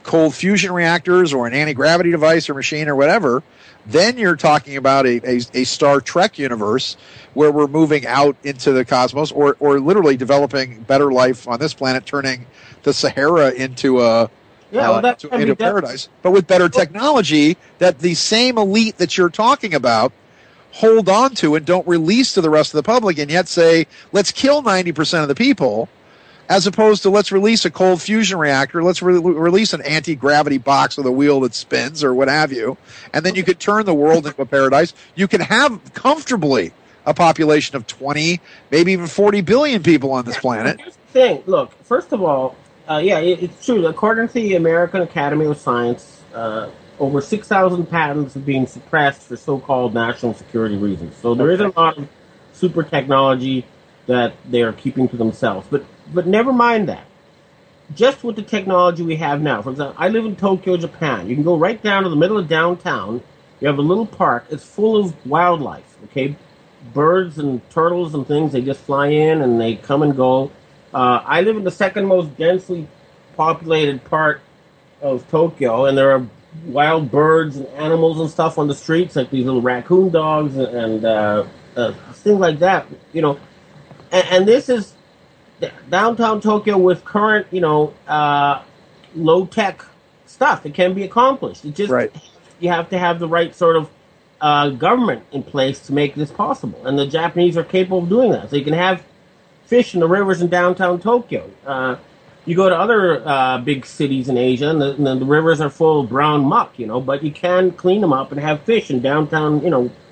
cold fusion reactors or an anti-gravity device or machine or whatever, then you're talking about a Star Trek universe where we're moving out into the cosmos or literally developing better life on this planet, turning the Sahara into into paradise, but with better technology that the same elite that you're talking about hold on to and don't release to the rest of the public, and yet say, let's kill 90% of the people, as opposed to let's release a cold fusion reactor, let's release an anti-gravity box with a wheel that spins or what have you, and then you could turn the world into a paradise. You can have comfortably a population of 20, maybe even 40 billion people on this planet. Here's the thing. Look, first of all, it's true. According to the American Academy of Science, over 6,000 patents have been suppressed for so-called national security reasons. So there is a lot of super technology that they are keeping to themselves. But never mind that. Just with the technology we have now, for example, I live in Tokyo, Japan. You can go right down to the middle of downtown. You have a little park. It's full of wildlife, okay? Birds and turtles and things, they just fly in and they come and go. I live in the second most densely populated part of Tokyo, and there are wild birds and animals and stuff on the streets, like these little raccoon dogs and things like that, you know. And this is downtown Tokyo with current, low-tech stuff. It can be accomplished. It just you have to have the right sort of government in place to make this possible. And the Japanese are capable of doing that. So you can have fish in the rivers in downtown Tokyo. You go to other big cities in Asia, and the rivers are full of brown muck, but you can clean them up and have fish in downtown,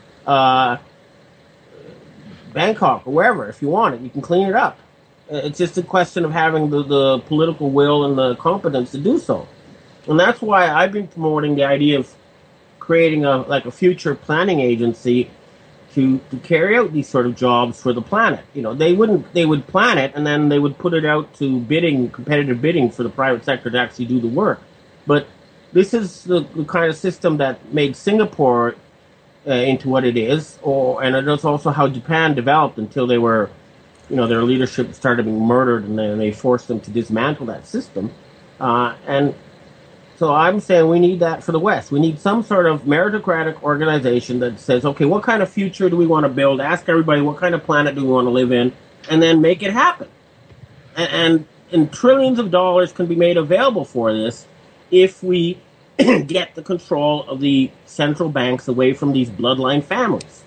Bangkok or wherever. If you want it, you can clean it up. It's just a question of having the political will and the competence to do so. And that's why I've been promoting the idea of creating a future planning agency to carry out these sort of jobs for the planet. They would plan it and then they would put it out to competitive bidding for the private sector to actually do the work. But this is the kind of system that made Singapore into what it is, and it is also how Japan developed until they were, their leadership started being murdered, and then they forced them to dismantle that system. And so I'm saying we need that for the West. We need some sort of meritocratic organization that says, okay, what kind of future do we want to build? Ask everybody, what kind of planet do we want to live in? And then make it happen. And trillions of dollars can be made available for this if we get the control of the central banks away from these bloodline families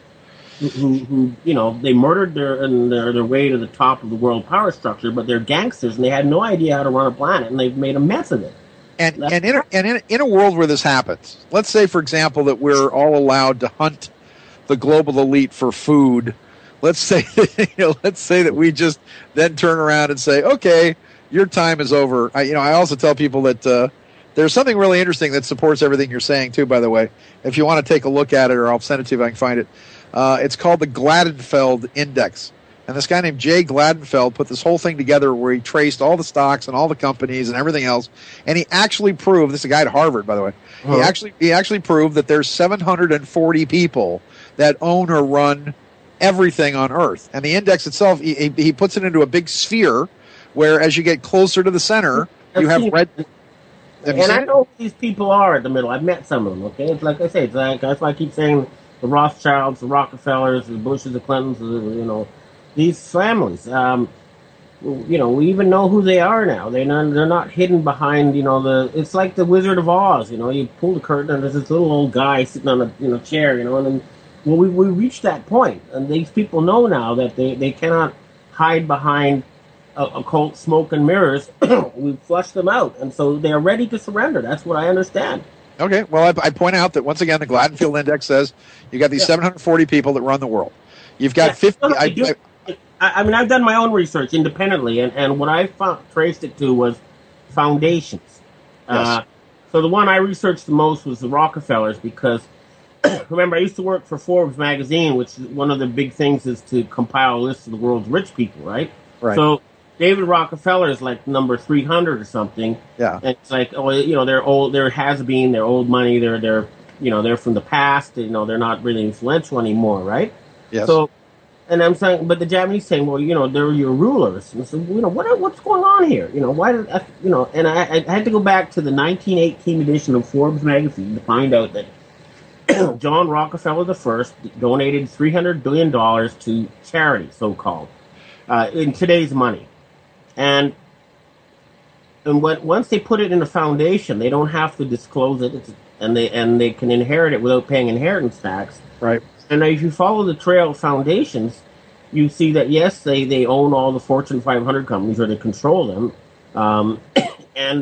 who they murdered their way to the top of the world power structure, but they're gangsters and they had no idea how to run a planet, and they've made a mess of it. And in a world where this happens, let's say, for example, that we're all allowed to hunt the global elite for food. Let's say that we just then turn around and say, okay, your time is over. I also tell people that there's something really interesting that supports everything you're saying too, by the way. If you want to take a look at it, or I'll send it to you if I can find it. It's called the Gladenfeld Index. And this guy named Jay Gladenfeld put this whole thing together where he traced all the stocks and all the companies and everything else. And he actually proved, this is a guy at Harvard, by the way, he actually proved that there's 740 people that own or run everything on Earth. And the index itself, he puts it into a big sphere where as you get closer to the center, you have red... And I know who these people are in the middle. I've met some of them, okay? It's like I say, that's why I keep saying the Rothschilds, the Rockefellers, the Bushes, the Clintons, these families. We even know who they are now. They're not hidden behind, it's like the Wizard of Oz, you pull the curtain and there's this little old guy sitting on a chair, and then we reached that point, and these people know now that they cannot hide behind occult smoke and mirrors. We've flushed them out, and so they're ready to surrender. That's what I understand. Okay, well, I point out that once again, the Gladenfeld Index says you got these 740 people that run the world. You've got 50. I've done my own research independently, and what I traced it to was foundations. Yes. So the one I researched the most was the Rockefellers, because remember, I used to work for Forbes magazine, which one of the big things is to compile a list of the world's rich people, right? Right. So David Rockefeller is like number 300 or something. Yeah. And it's like, they're old, they're has-been, they're old money, they're from the past, they're not really influential anymore, right? Yes. So And I'm saying, but the Japanese saying, well, they're your rulers. And so, what's going on here? Why did And I had to go back to the 1918 edition of Forbes magazine to find out that John Rockefeller I donated $300 billion to charity, so-called, in today's money. And once they put it in a foundation, they don't have to disclose it, and they can inherit it without paying inheritance tax. Right. And if you follow the trail of foundations, you see that, yes, they own all the Fortune 500 companies, or they control them, and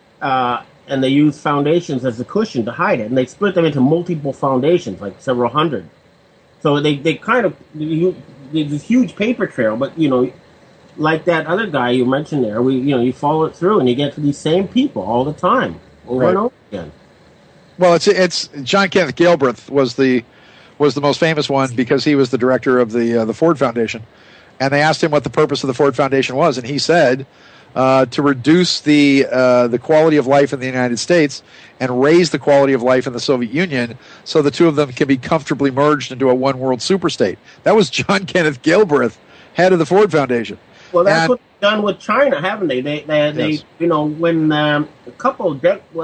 they use foundations as a cushion to hide it. And they split them into multiple foundations, like several hundred. So they kind of, there's this huge paper trail, but, like that other guy you mentioned there, you follow it through and you get to these same people all the time, over and over again. Well, it's John Kenneth Galbraith was the most famous one because he was the director of the Ford Foundation, and they asked him what the purpose of the Ford Foundation was, and he said to reduce the quality of life in the United States and raise the quality of life in the Soviet Union, so the two of them can be comfortably merged into a one world superstate. That was John Kenneth Galbraith, head of the Ford Foundation. Well, that's what they've done with China, haven't they? They yes. When a couple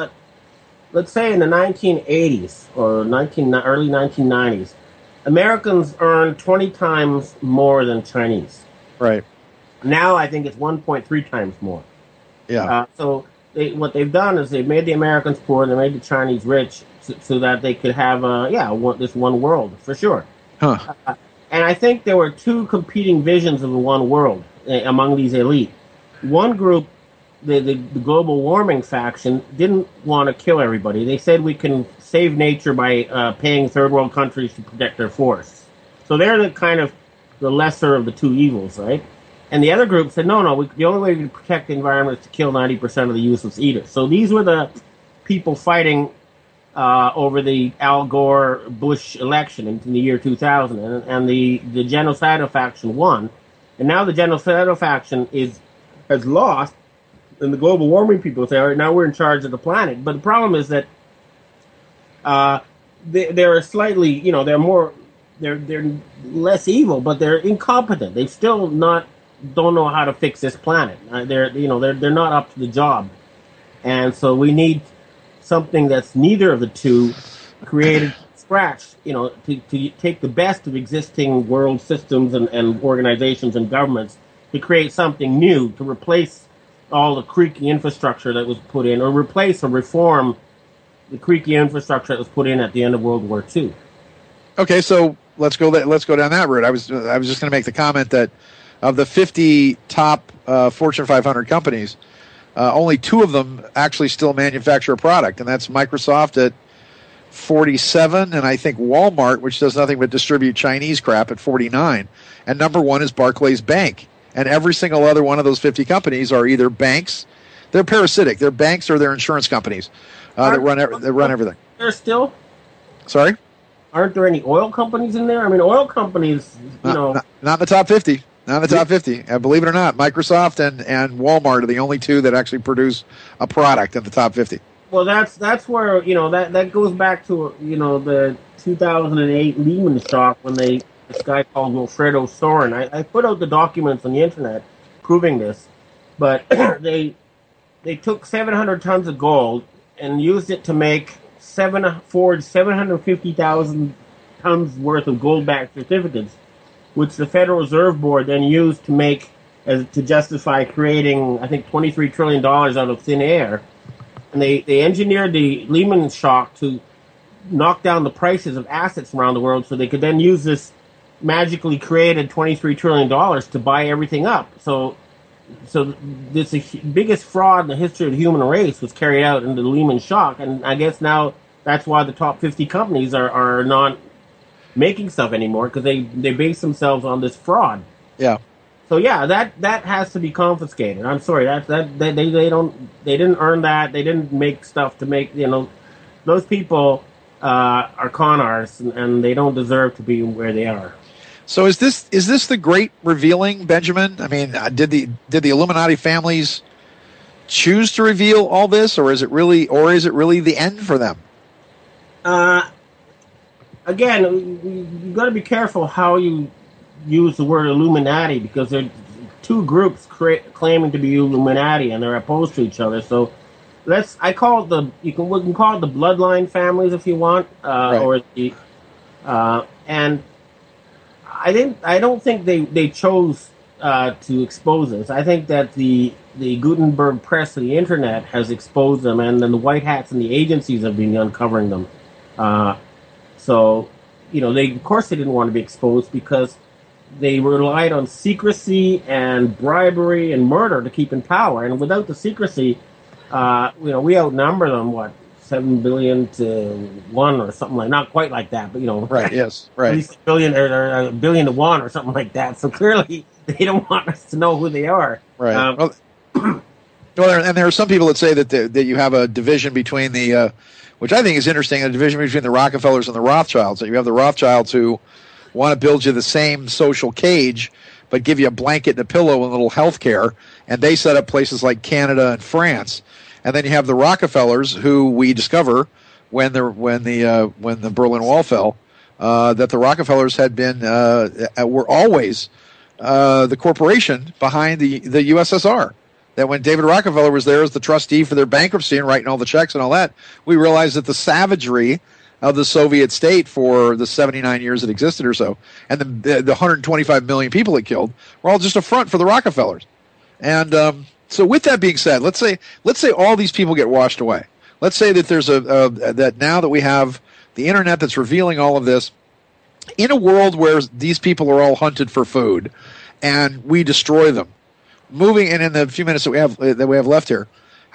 let's say in the 1980s or early 1990s, Americans earned 20 times more than Chinese. Right. Now I think it's 1.3 times more. Yeah. So what they've done is they've made the Americans poor and they made the Chinese rich so that they could have this one world, for sure. Huh. And I think there were two competing visions of the one world among these elite. One group, the global warming faction, didn't want to kill everybody. They said we can save nature by paying third world countries to protect their forests. So they're the lesser of the two evils, right? And the other group said, no, the only way we can protect the environment is to kill 90% of the useless eaters. So these were the people fighting over the Al Gore Bush election in the year 2000, and the genocidal faction won. And now the genocidal faction has lost, and the global warming people say, all right, now we're in charge of the planet. But the problem is that they're slightly, they're less evil, but they're incompetent. They still don't know how to fix this planet. They're not up to the job, and so we need something that's neither of the two, created from scratch. To take the best of existing world systems and organizations and governments to create something new to replace all the creaky infrastructure that was put in, or replace or reform the creaky infrastructure that was put in at the end of World War II. Okay, so let's go down that route. I was just going to make the comment that of the 50 top Fortune 500 companies, only two of them actually still manufacture a product, and that's Microsoft at 47, and I think Walmart, which does nothing but distribute Chinese crap, at 49. And number one is Barclays Bank. And every single other one of those 50 companies are either banks, they're parasitic, they're banks, or they're insurance companies that run everything. They're still? Sorry? Aren't there any oil companies in there? I mean, oil companies, Not in the top 50. Not in the top 50. Believe it or not, Microsoft and Walmart are the only two that actually produce a product in the top 50. Well, that's where, that goes back to, the 2008 Lehman shock when this guy called Wilfredo Sorin. I put out the documents on the internet proving this, but they took 700 tons of gold and used it to forge 750,000 tons worth of gold-backed certificates, which the Federal Reserve Board then used to justify creating, I think, $23 trillion out of thin air. And they engineered the Lehman shock to knock down the prices of assets around the world so they could then use this magically created $23 trillion to buy everything up. So this biggest fraud in the history of the human race was carried out in the Lehman shock. And I guess now that's why the top 50 companies are not making stuff anymore, because they base themselves on this fraud. Yeah. So yeah, that has to be confiscated. I'm sorry, they didn't earn that. They didn't make stuff to make, those people are con artists, and they don't deserve to be where they are. So is this the great revealing, Benjamin? I mean, did the Illuminati families choose to reveal all this, or is it really the end for them? Again, you got to be careful how you use the word Illuminati because they're two groups claiming to be Illuminati and they're opposed to each other. So I call it we can call it the bloodline families if you want, Right. or the and I don't think they chose to expose us. I think that the Gutenberg press of the internet has exposed them, and then the white hats and the agencies have been uncovering them. So, of course they didn't want to be exposed because they relied on secrecy and bribery and murder to keep in power. And without the secrecy, we outnumber them, 7 billion to 1 or something like, not quite like that, but Right. Yes. Right. at least a billion or a billion to 1 or something like that. So clearly they don't want us to know who they are. Right. Well, and there are some people that say that you have a division between which I think is interesting, a division between the Rockefellers and the Rothschilds. That you have the Rothschilds who want to build you the same social cage, but give you a blanket and a pillow and a little health care, and they set up places like Canada and France. And then you have the Rockefellers, who we discover when the Berlin Wall fell, that the Rockefellers had been were always the corporation behind the USSR. That when David Rockefeller was there as the trustee for their bankruptcy and writing all the checks and all that, we realized that the savagery of the Soviet state for the 79 years it existed or so, and the 125 million people it killed, were all just a front for the Rockefellers. And so with that being said, let's say all these people get washed away. Let's say that there's that now that we have the internet that's revealing all of this, in a world where these people are all hunted for food, and we destroy them. And in the few minutes that we have left here,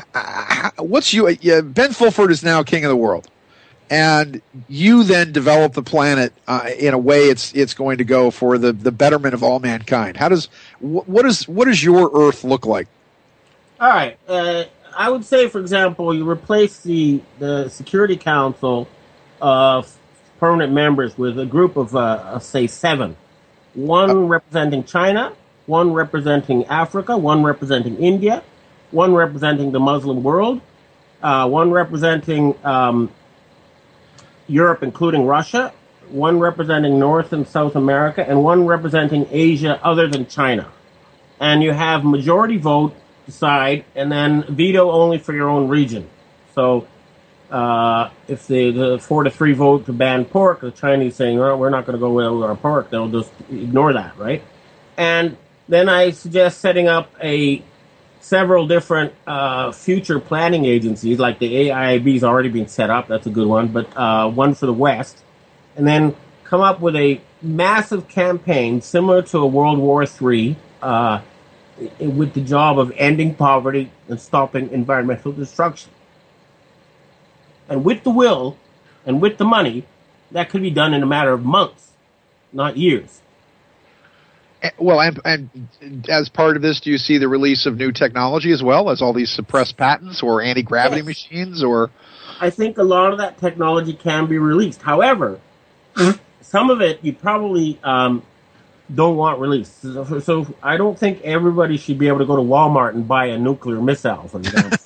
Ben Fulford is now king of the world, and you then develop the planet in a way it's going to go for the betterment of all mankind. What does your Earth look like? All right, I would say, for example, you replace the Security Council of permanent members with a group of say 7, one representing China, one representing Africa, one representing India, one representing the Muslim world, one representing Europe, including Russia, one representing North and South America, and one representing Asia other than China. And you have majority vote decide, and then veto only for your own region. So if the 4-3 vote to ban pork, the Chinese saying, oh, we're not going to go with our pork, they'll just ignore that, right? And then I suggest setting up several different future planning agencies, like the AIIB has already been set up. That's a good one, but one for the West. And then come up with a massive campaign similar to a World War III with the job of ending poverty and stopping environmental destruction. And with the will and with the money, that could be done in a matter of months, not years. Well, and as part of this, do you see the release of new technology as well as all these suppressed patents or anti-gravity machines? Or I think a lot of that technology can be released. However, some of it you probably don't want released. So I don't think everybody should be able to go to Walmart and buy a nuclear missile, for example.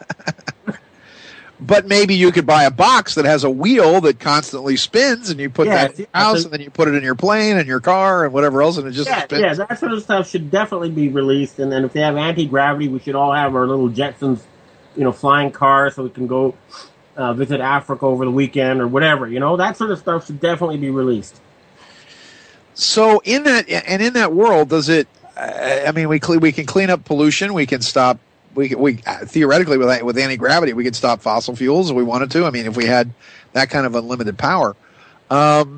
But maybe you could buy a box that has a wheel that constantly spins, and you put that in your house, and then you put it in your plane and your car and whatever else, and it just spins. Yeah, that sort of stuff should definitely be released. And then if they have anti-gravity, we should all have our little Jetsons, flying cars, so we can go visit Africa over the weekend or whatever. That sort of stuff should definitely be released. So in that world, does it? We can clean up pollution. We can stop. We theoretically with anti-gravity we could stop fossil fuels if we wanted to. If we had that kind of unlimited power. Go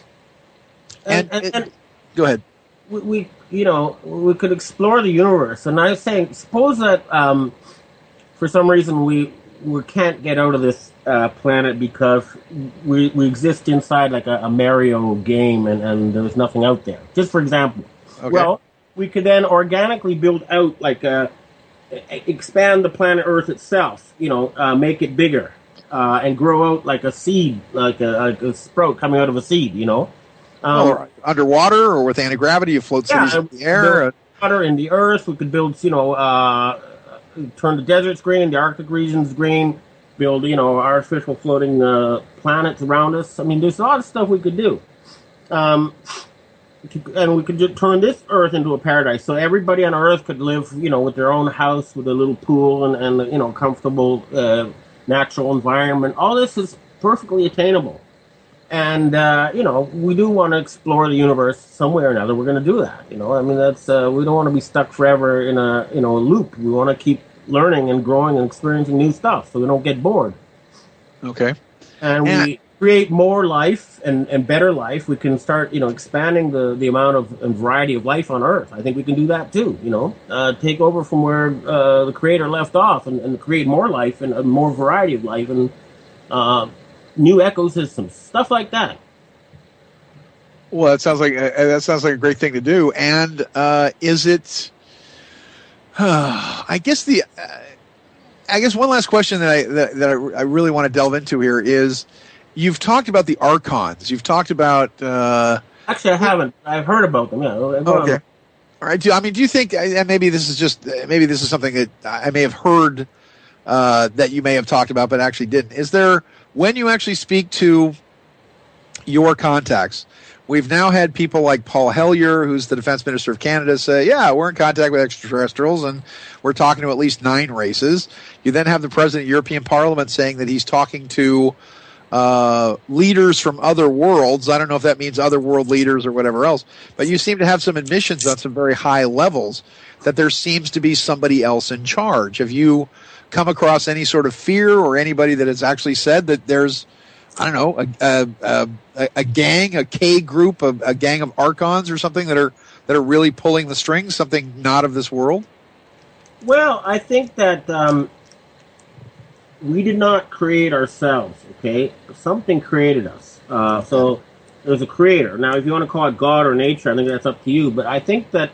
ahead. We could explore the universe, and I was saying, suppose that for some reason we can't get out of this planet because we exist inside like a Mario game, and there's nothing out there. Just for example, well, we could then organically build out expand the planet Earth itself, make it bigger, and grow out like a seed, like a sprout coming out of a seed, underwater or with anti-gravity, you float cities in the air. Water in the earth, we could build, turn the deserts green, the Arctic regions green, build, artificial floating planets around us. There's a lot of stuff we could do. and we could just turn this Earth into a paradise. So everybody on Earth could live, with their own house with a little pool and comfortable natural environment. All this is perfectly attainable. And, we do want to explore the universe some way or another. We're going to do that. That's, we don't want to be stuck forever in a loop. We want to keep learning and growing and experiencing new stuff so we don't get bored. Okay. And we create more life and better life. We can start, expanding the amount of and variety of life on Earth. I think we can do that too, take over from where the Creator left off and create more life and more variety of life and, new ecosystems, stuff like that. Well, that sounds like a great thing to do. And is it? I guess one last question that I really want to delve into here is, you've talked about the archons. You've talked about. Actually, I haven't. I've heard about them. Yeah. Okay. All right. Do you think? And maybe this is something that I may have heard that you may have talked about, but actually didn't. Is there, when you actually speak to your contacts, we've now had people like Paul Hellyer, who's the Defense Minister of Canada, say, yeah, we're in contact with extraterrestrials, and we're talking to at least 9 races. You then have the President of the European Parliament saying that he's talking to leaders from other worlds. I don't know if that means other world leaders or whatever else, but you seem to have some admissions on some very high levels that there seems to be somebody else in charge. Have you come across any sort of fear or anybody that has actually said that there's, I don't know, a gang, a K group, a gang of archons or something that are really pulling the strings, something not of this world? Well, I think that we did not create ourselves, okay? Something created us. So there's a creator. Now, if you want to call it God or nature, I think that's up to you. But I think that,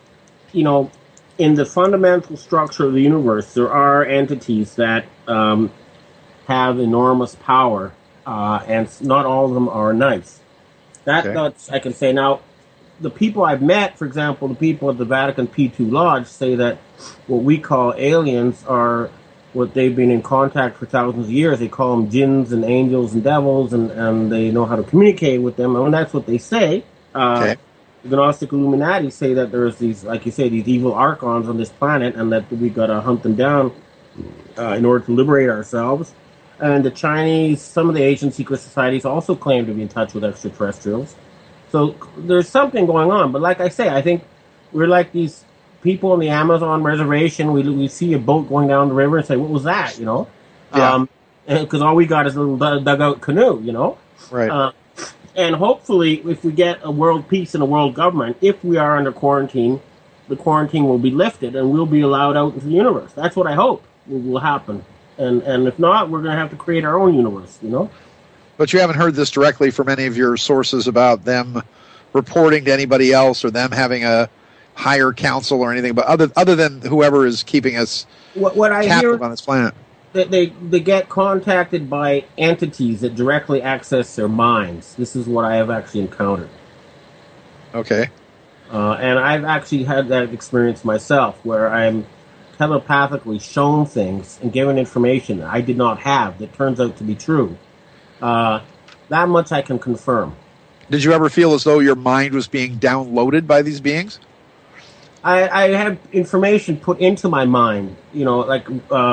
in the fundamental structure of the universe, there are entities that have enormous power, and not all of them are nice. That's I can say. Now, the people I've met, for example, the people at the Vatican P2 Lodge, say that what we call aliens are what they've been in contact for thousands of years. They call them jinns and angels and devils, and they know how to communicate with them. And that's what they say. The Gnostic Illuminati say that there's these, like you say, these evil archons on this planet, and that we've got to hunt them down in order to liberate ourselves. And the Chinese, some of the Asian secret societies also claim to be in touch with extraterrestrials. So there's something going on. But like I say, I think we're like these people in the Amazon reservation. We see a boat going down the river and say, what was that, Yeah. Because all we got is a little dugout canoe, Right. And hopefully, if we get a world peace and a world government, if we are under quarantine, the quarantine will be lifted and we'll be allowed out into the universe. That's what I hope will happen. And if not, we're going to have to create our own universe, But you haven't heard this directly from any of your sources about them reporting to anybody else or them having a higher council or anything, but other than whoever is keeping us what I captive hear on this planet. They get contacted by entities that directly access their minds. This is what I have actually encountered. Okay. And I've actually had that experience myself, where I'm telepathically shown things and given information that I did not have that turns out to be true. That much I can confirm. Did you ever feel as though your mind was being downloaded by these beings? I had information put into my mind, like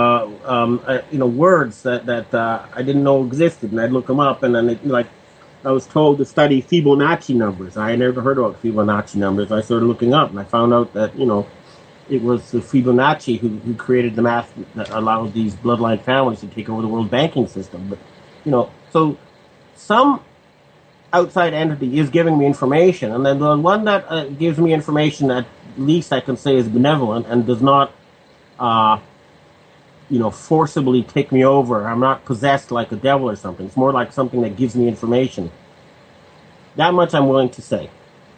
words that I didn't know existed, and I'd look them up, and then I was told to study Fibonacci numbers. I had never heard about Fibonacci numbers. I started looking up, and I found out that it was the Fibonacci who created the math that allowed these bloodline families to take over the world banking system. But so some outside entity is giving me information, and then the one that gives me information that least I can say is benevolent and does not, forcibly take me over. I'm not possessed like a devil or something. It's more like something that gives me information. That much I'm willing to say.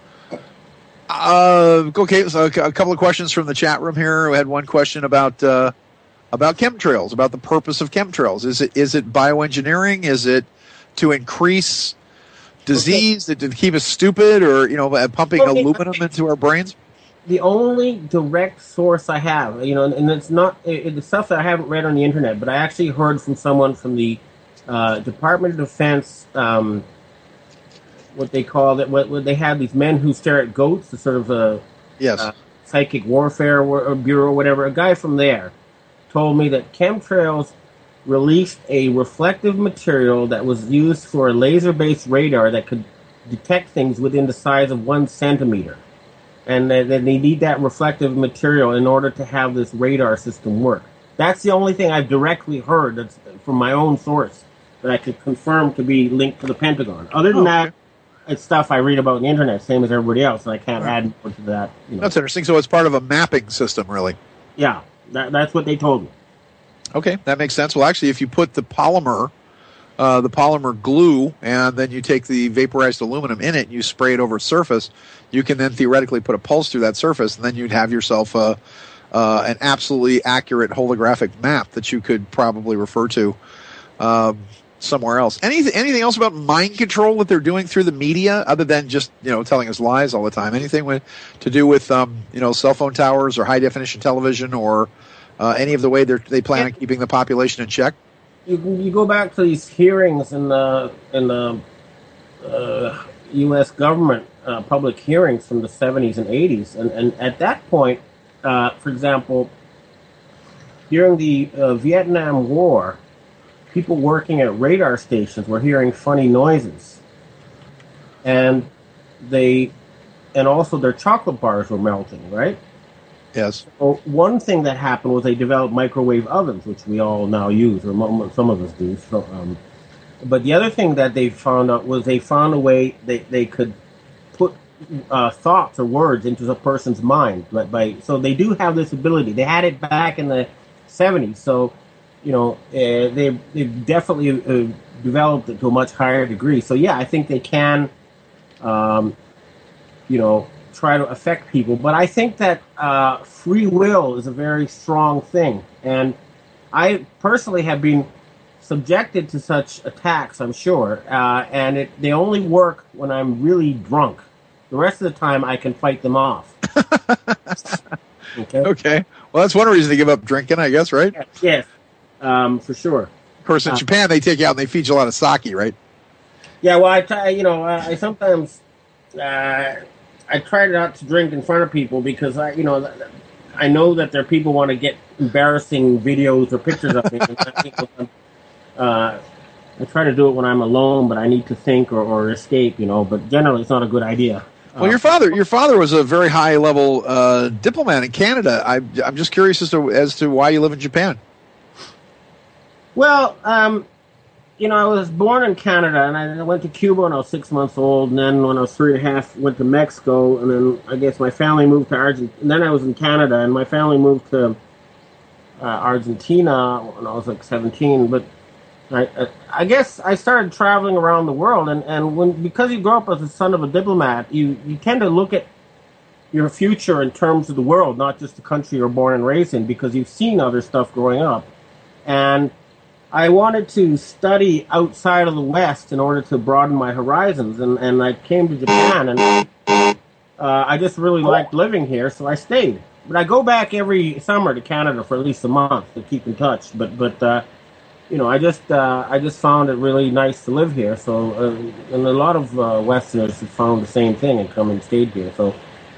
Okay, so a couple of questions from the chat room here. We had one question about chemtrails, about the purpose of chemtrails. Is it bioengineering? Is it to increase disease? To keep us stupid, or pumping aluminum into our brains? The only direct source I have, and it's not the stuff that I haven't read on the internet, but I actually heard from someone from the Department of Defense what they call it. What they have these men who stare at goats, the sort of Yes. psychic warfare bureau, or whatever. A guy from there told me that chemtrails released a reflective material that was used for a laser-based radar that could detect things within the size of 1 centimeter. And that they need that reflective material in order to have this radar system work. That's the only thing I've directly heard that's from my own source that I could confirm to be linked to the Pentagon. Other than that, it's stuff I read about on the internet, same as everybody else, and I can't add more to that. That's interesting. So it's part of a mapping system, really. Yeah, that's what they told me. Okay, that makes sense. Well, actually, if you put the polymer glue, and then you take the vaporized aluminum in it, and you spray it over a surface, you can then theoretically put a pulse through that surface, and then you'd have yourself an absolutely accurate holographic map that you could probably refer to somewhere else. Anything else about mind control that they're doing through the media, other than just telling us lies all the time? Anything to do with cell phone towers or high definition television, or any of the way they plan on keeping the population in check? You go back to these hearings in the U.S. government public hearings from the 70s and 80s, and at that point, for example, during the Vietnam War, people working at radar stations were hearing funny noises, and also their chocolate bars were melting, right? Yes. So one thing that happened was they developed microwave ovens, which we all now use, or some of us do. So, but the other thing that they found out was they found a way they could put thoughts or words into a person's mind. So they do have this ability. They had it back in the 70s. So, they've definitely developed it to a much higher degree. So yeah, I think they can, try to affect people. But I think that free will is a very strong thing. And I personally have been subjected to such attacks, I'm sure. And they only work when I'm really drunk. The rest of the time, I can fight them off. Okay. Well, that's one reason to give up drinking, I guess, right? Yes, for sure. Of course, in Japan, they take you out and they feed you a lot of sake, right? Yeah, well, I sometimes... I try not to drink in front of people because I know that there are people who want to get embarrassing videos or pictures of me. I try to do it when I'm alone, but I need to think or escape, But generally, it's not a good idea. Well, your father was a very high level diplomat in Canada. I'm just curious as to why you live in Japan. Well, I was born in Canada, and I went to Cuba when I was 6 months old, and then when I was 3.5, went to Mexico, and then I guess my family moved to Argentina. And then I was in Canada, and my family moved to Argentina when I was like 17. But I guess I started traveling around the world, and because you grow up as the son of a diplomat, you tend to look at your future in terms of the world, not just the country you're born and raised in, because you've seen other stuff growing up. And I wanted to study outside of the West in order to broaden my horizons, and I came to Japan, and I just really liked living here, so I stayed. But I go back every summer to Canada for at least a month to keep in touch. But I just found it really nice to live here. So, and a lot of Westerners have found the same thing and come and stayed here. So,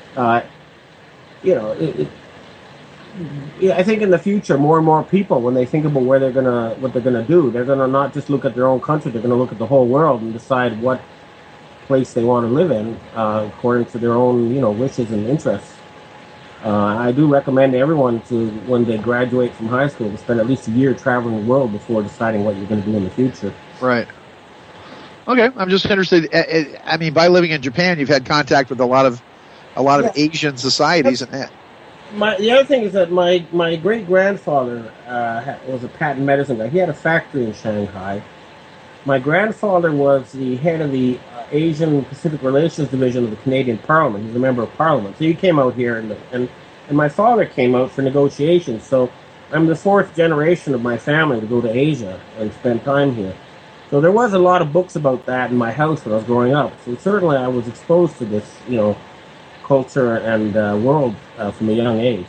I think in the future, more and more people, when they think about what they're gonna do, they're gonna not just look at their own country. They're gonna look at the whole world and decide what place they want to live in according to their own, wishes and interests. I do recommend everyone to, when they graduate from high school, to spend at least a year traveling the world before deciding what you're going to do in the future. Right. Okay, I'm just interested. I mean, by living in Japan, you've had contact with a lot of Asian societies, and that. The other thing is that my great grandfather was a patent medicine guy. He had a factory in Shanghai. My grandfather was the head of the Asian Pacific Relations Division of the Canadian Parliament. He's a member of Parliament. So he came out here, and my father came out for negotiations. So I'm the fourth generation of my family to go to Asia and spend time here. So there was a lot of books about that in my house when I was growing up. So certainly I was exposed to this, culture and world from a young age.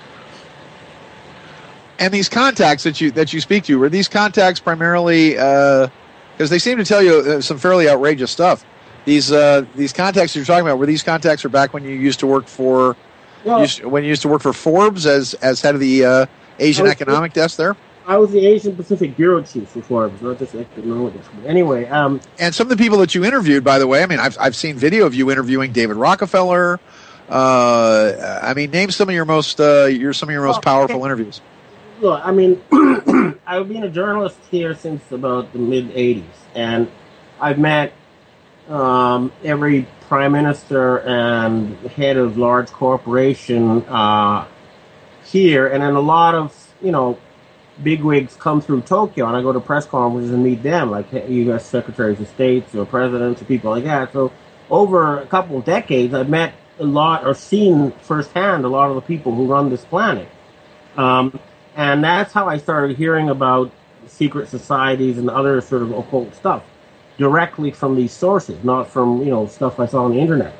And these contacts that you speak to, were these contacts primarily because they seem to tell you some fairly outrageous stuff? these contacts you're talking about, were these contacts are back when you used to work for when you used to work for Forbes as head of the Asian Economic Desk there? I was the Asian Pacific Bureau Chief for Forbes, not just economics. Anyway, and some of the people that you interviewed, by the way, I mean, I've seen video of you interviewing David Rockefeller. I mean, name some of your most powerful interviews. Look, I mean, I've been a journalist here since about the mid '80s, and I've met every prime minister and head of large corporation here, and then a lot of bigwigs come through Tokyo, and I go to press conferences and meet them, like U.S. secretaries of states or presidents or people like that. So over a couple of decades, I've met a lot or seen firsthand a lot of the people who run this planet. And that's how I started hearing about secret societies and other sort of occult stuff directly from these sources, not from, stuff I saw on the internet.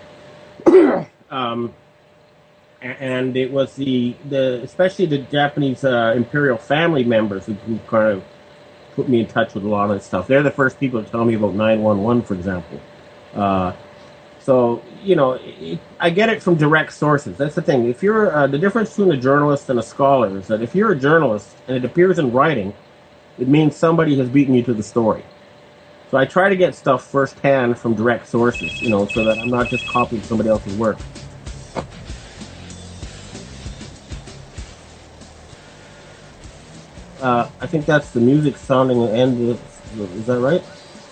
And it was the especially the Japanese imperial family members who kind of put me in touch with a lot of this stuff. They're the first people to tell me about 911, for example. So I get it from direct sources. That's the thing. If you're the difference between a journalist and a scholar is that if you're a journalist and it appears in writing, it means somebody has beaten you to the story. So I try to get stuff firsthand from direct sources, so that I'm not just copying somebody else's work. I think that's the music sounding the end. Is that right?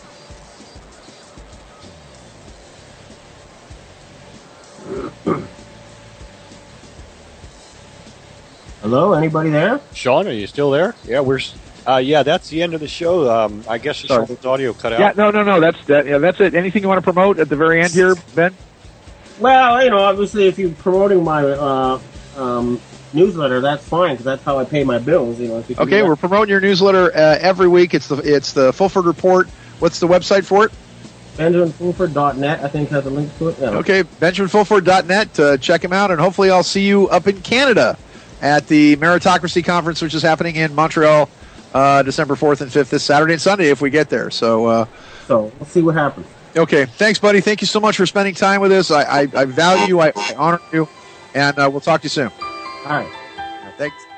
Hello, anybody there? Sean, are you still there? Yeah, that's the end of the show. I guess Sean's audio cut out. Yeah, no. That's it. Anything you want to promote at the very end here, Ben? Well, obviously, if you're promoting my newsletter, that's fine, because that's how I pay my bills. Okay, we're promoting your newsletter every week. It's the Fulford Report. What's the website for it? BenjaminFulford.net, I think, has a link to it. Yeah. Okay, BenjaminFulford.net. Check him out, and hopefully I'll see you up in Canada at the Meritocracy Conference, which is happening in Montreal December 4th and 5th, this Saturday and Sunday if we get there. So we'll see what happens. Okay, thanks, buddy. Thank you so much for spending time with us. I value you, I honor you, and we'll talk to you soon. All right. Thanks.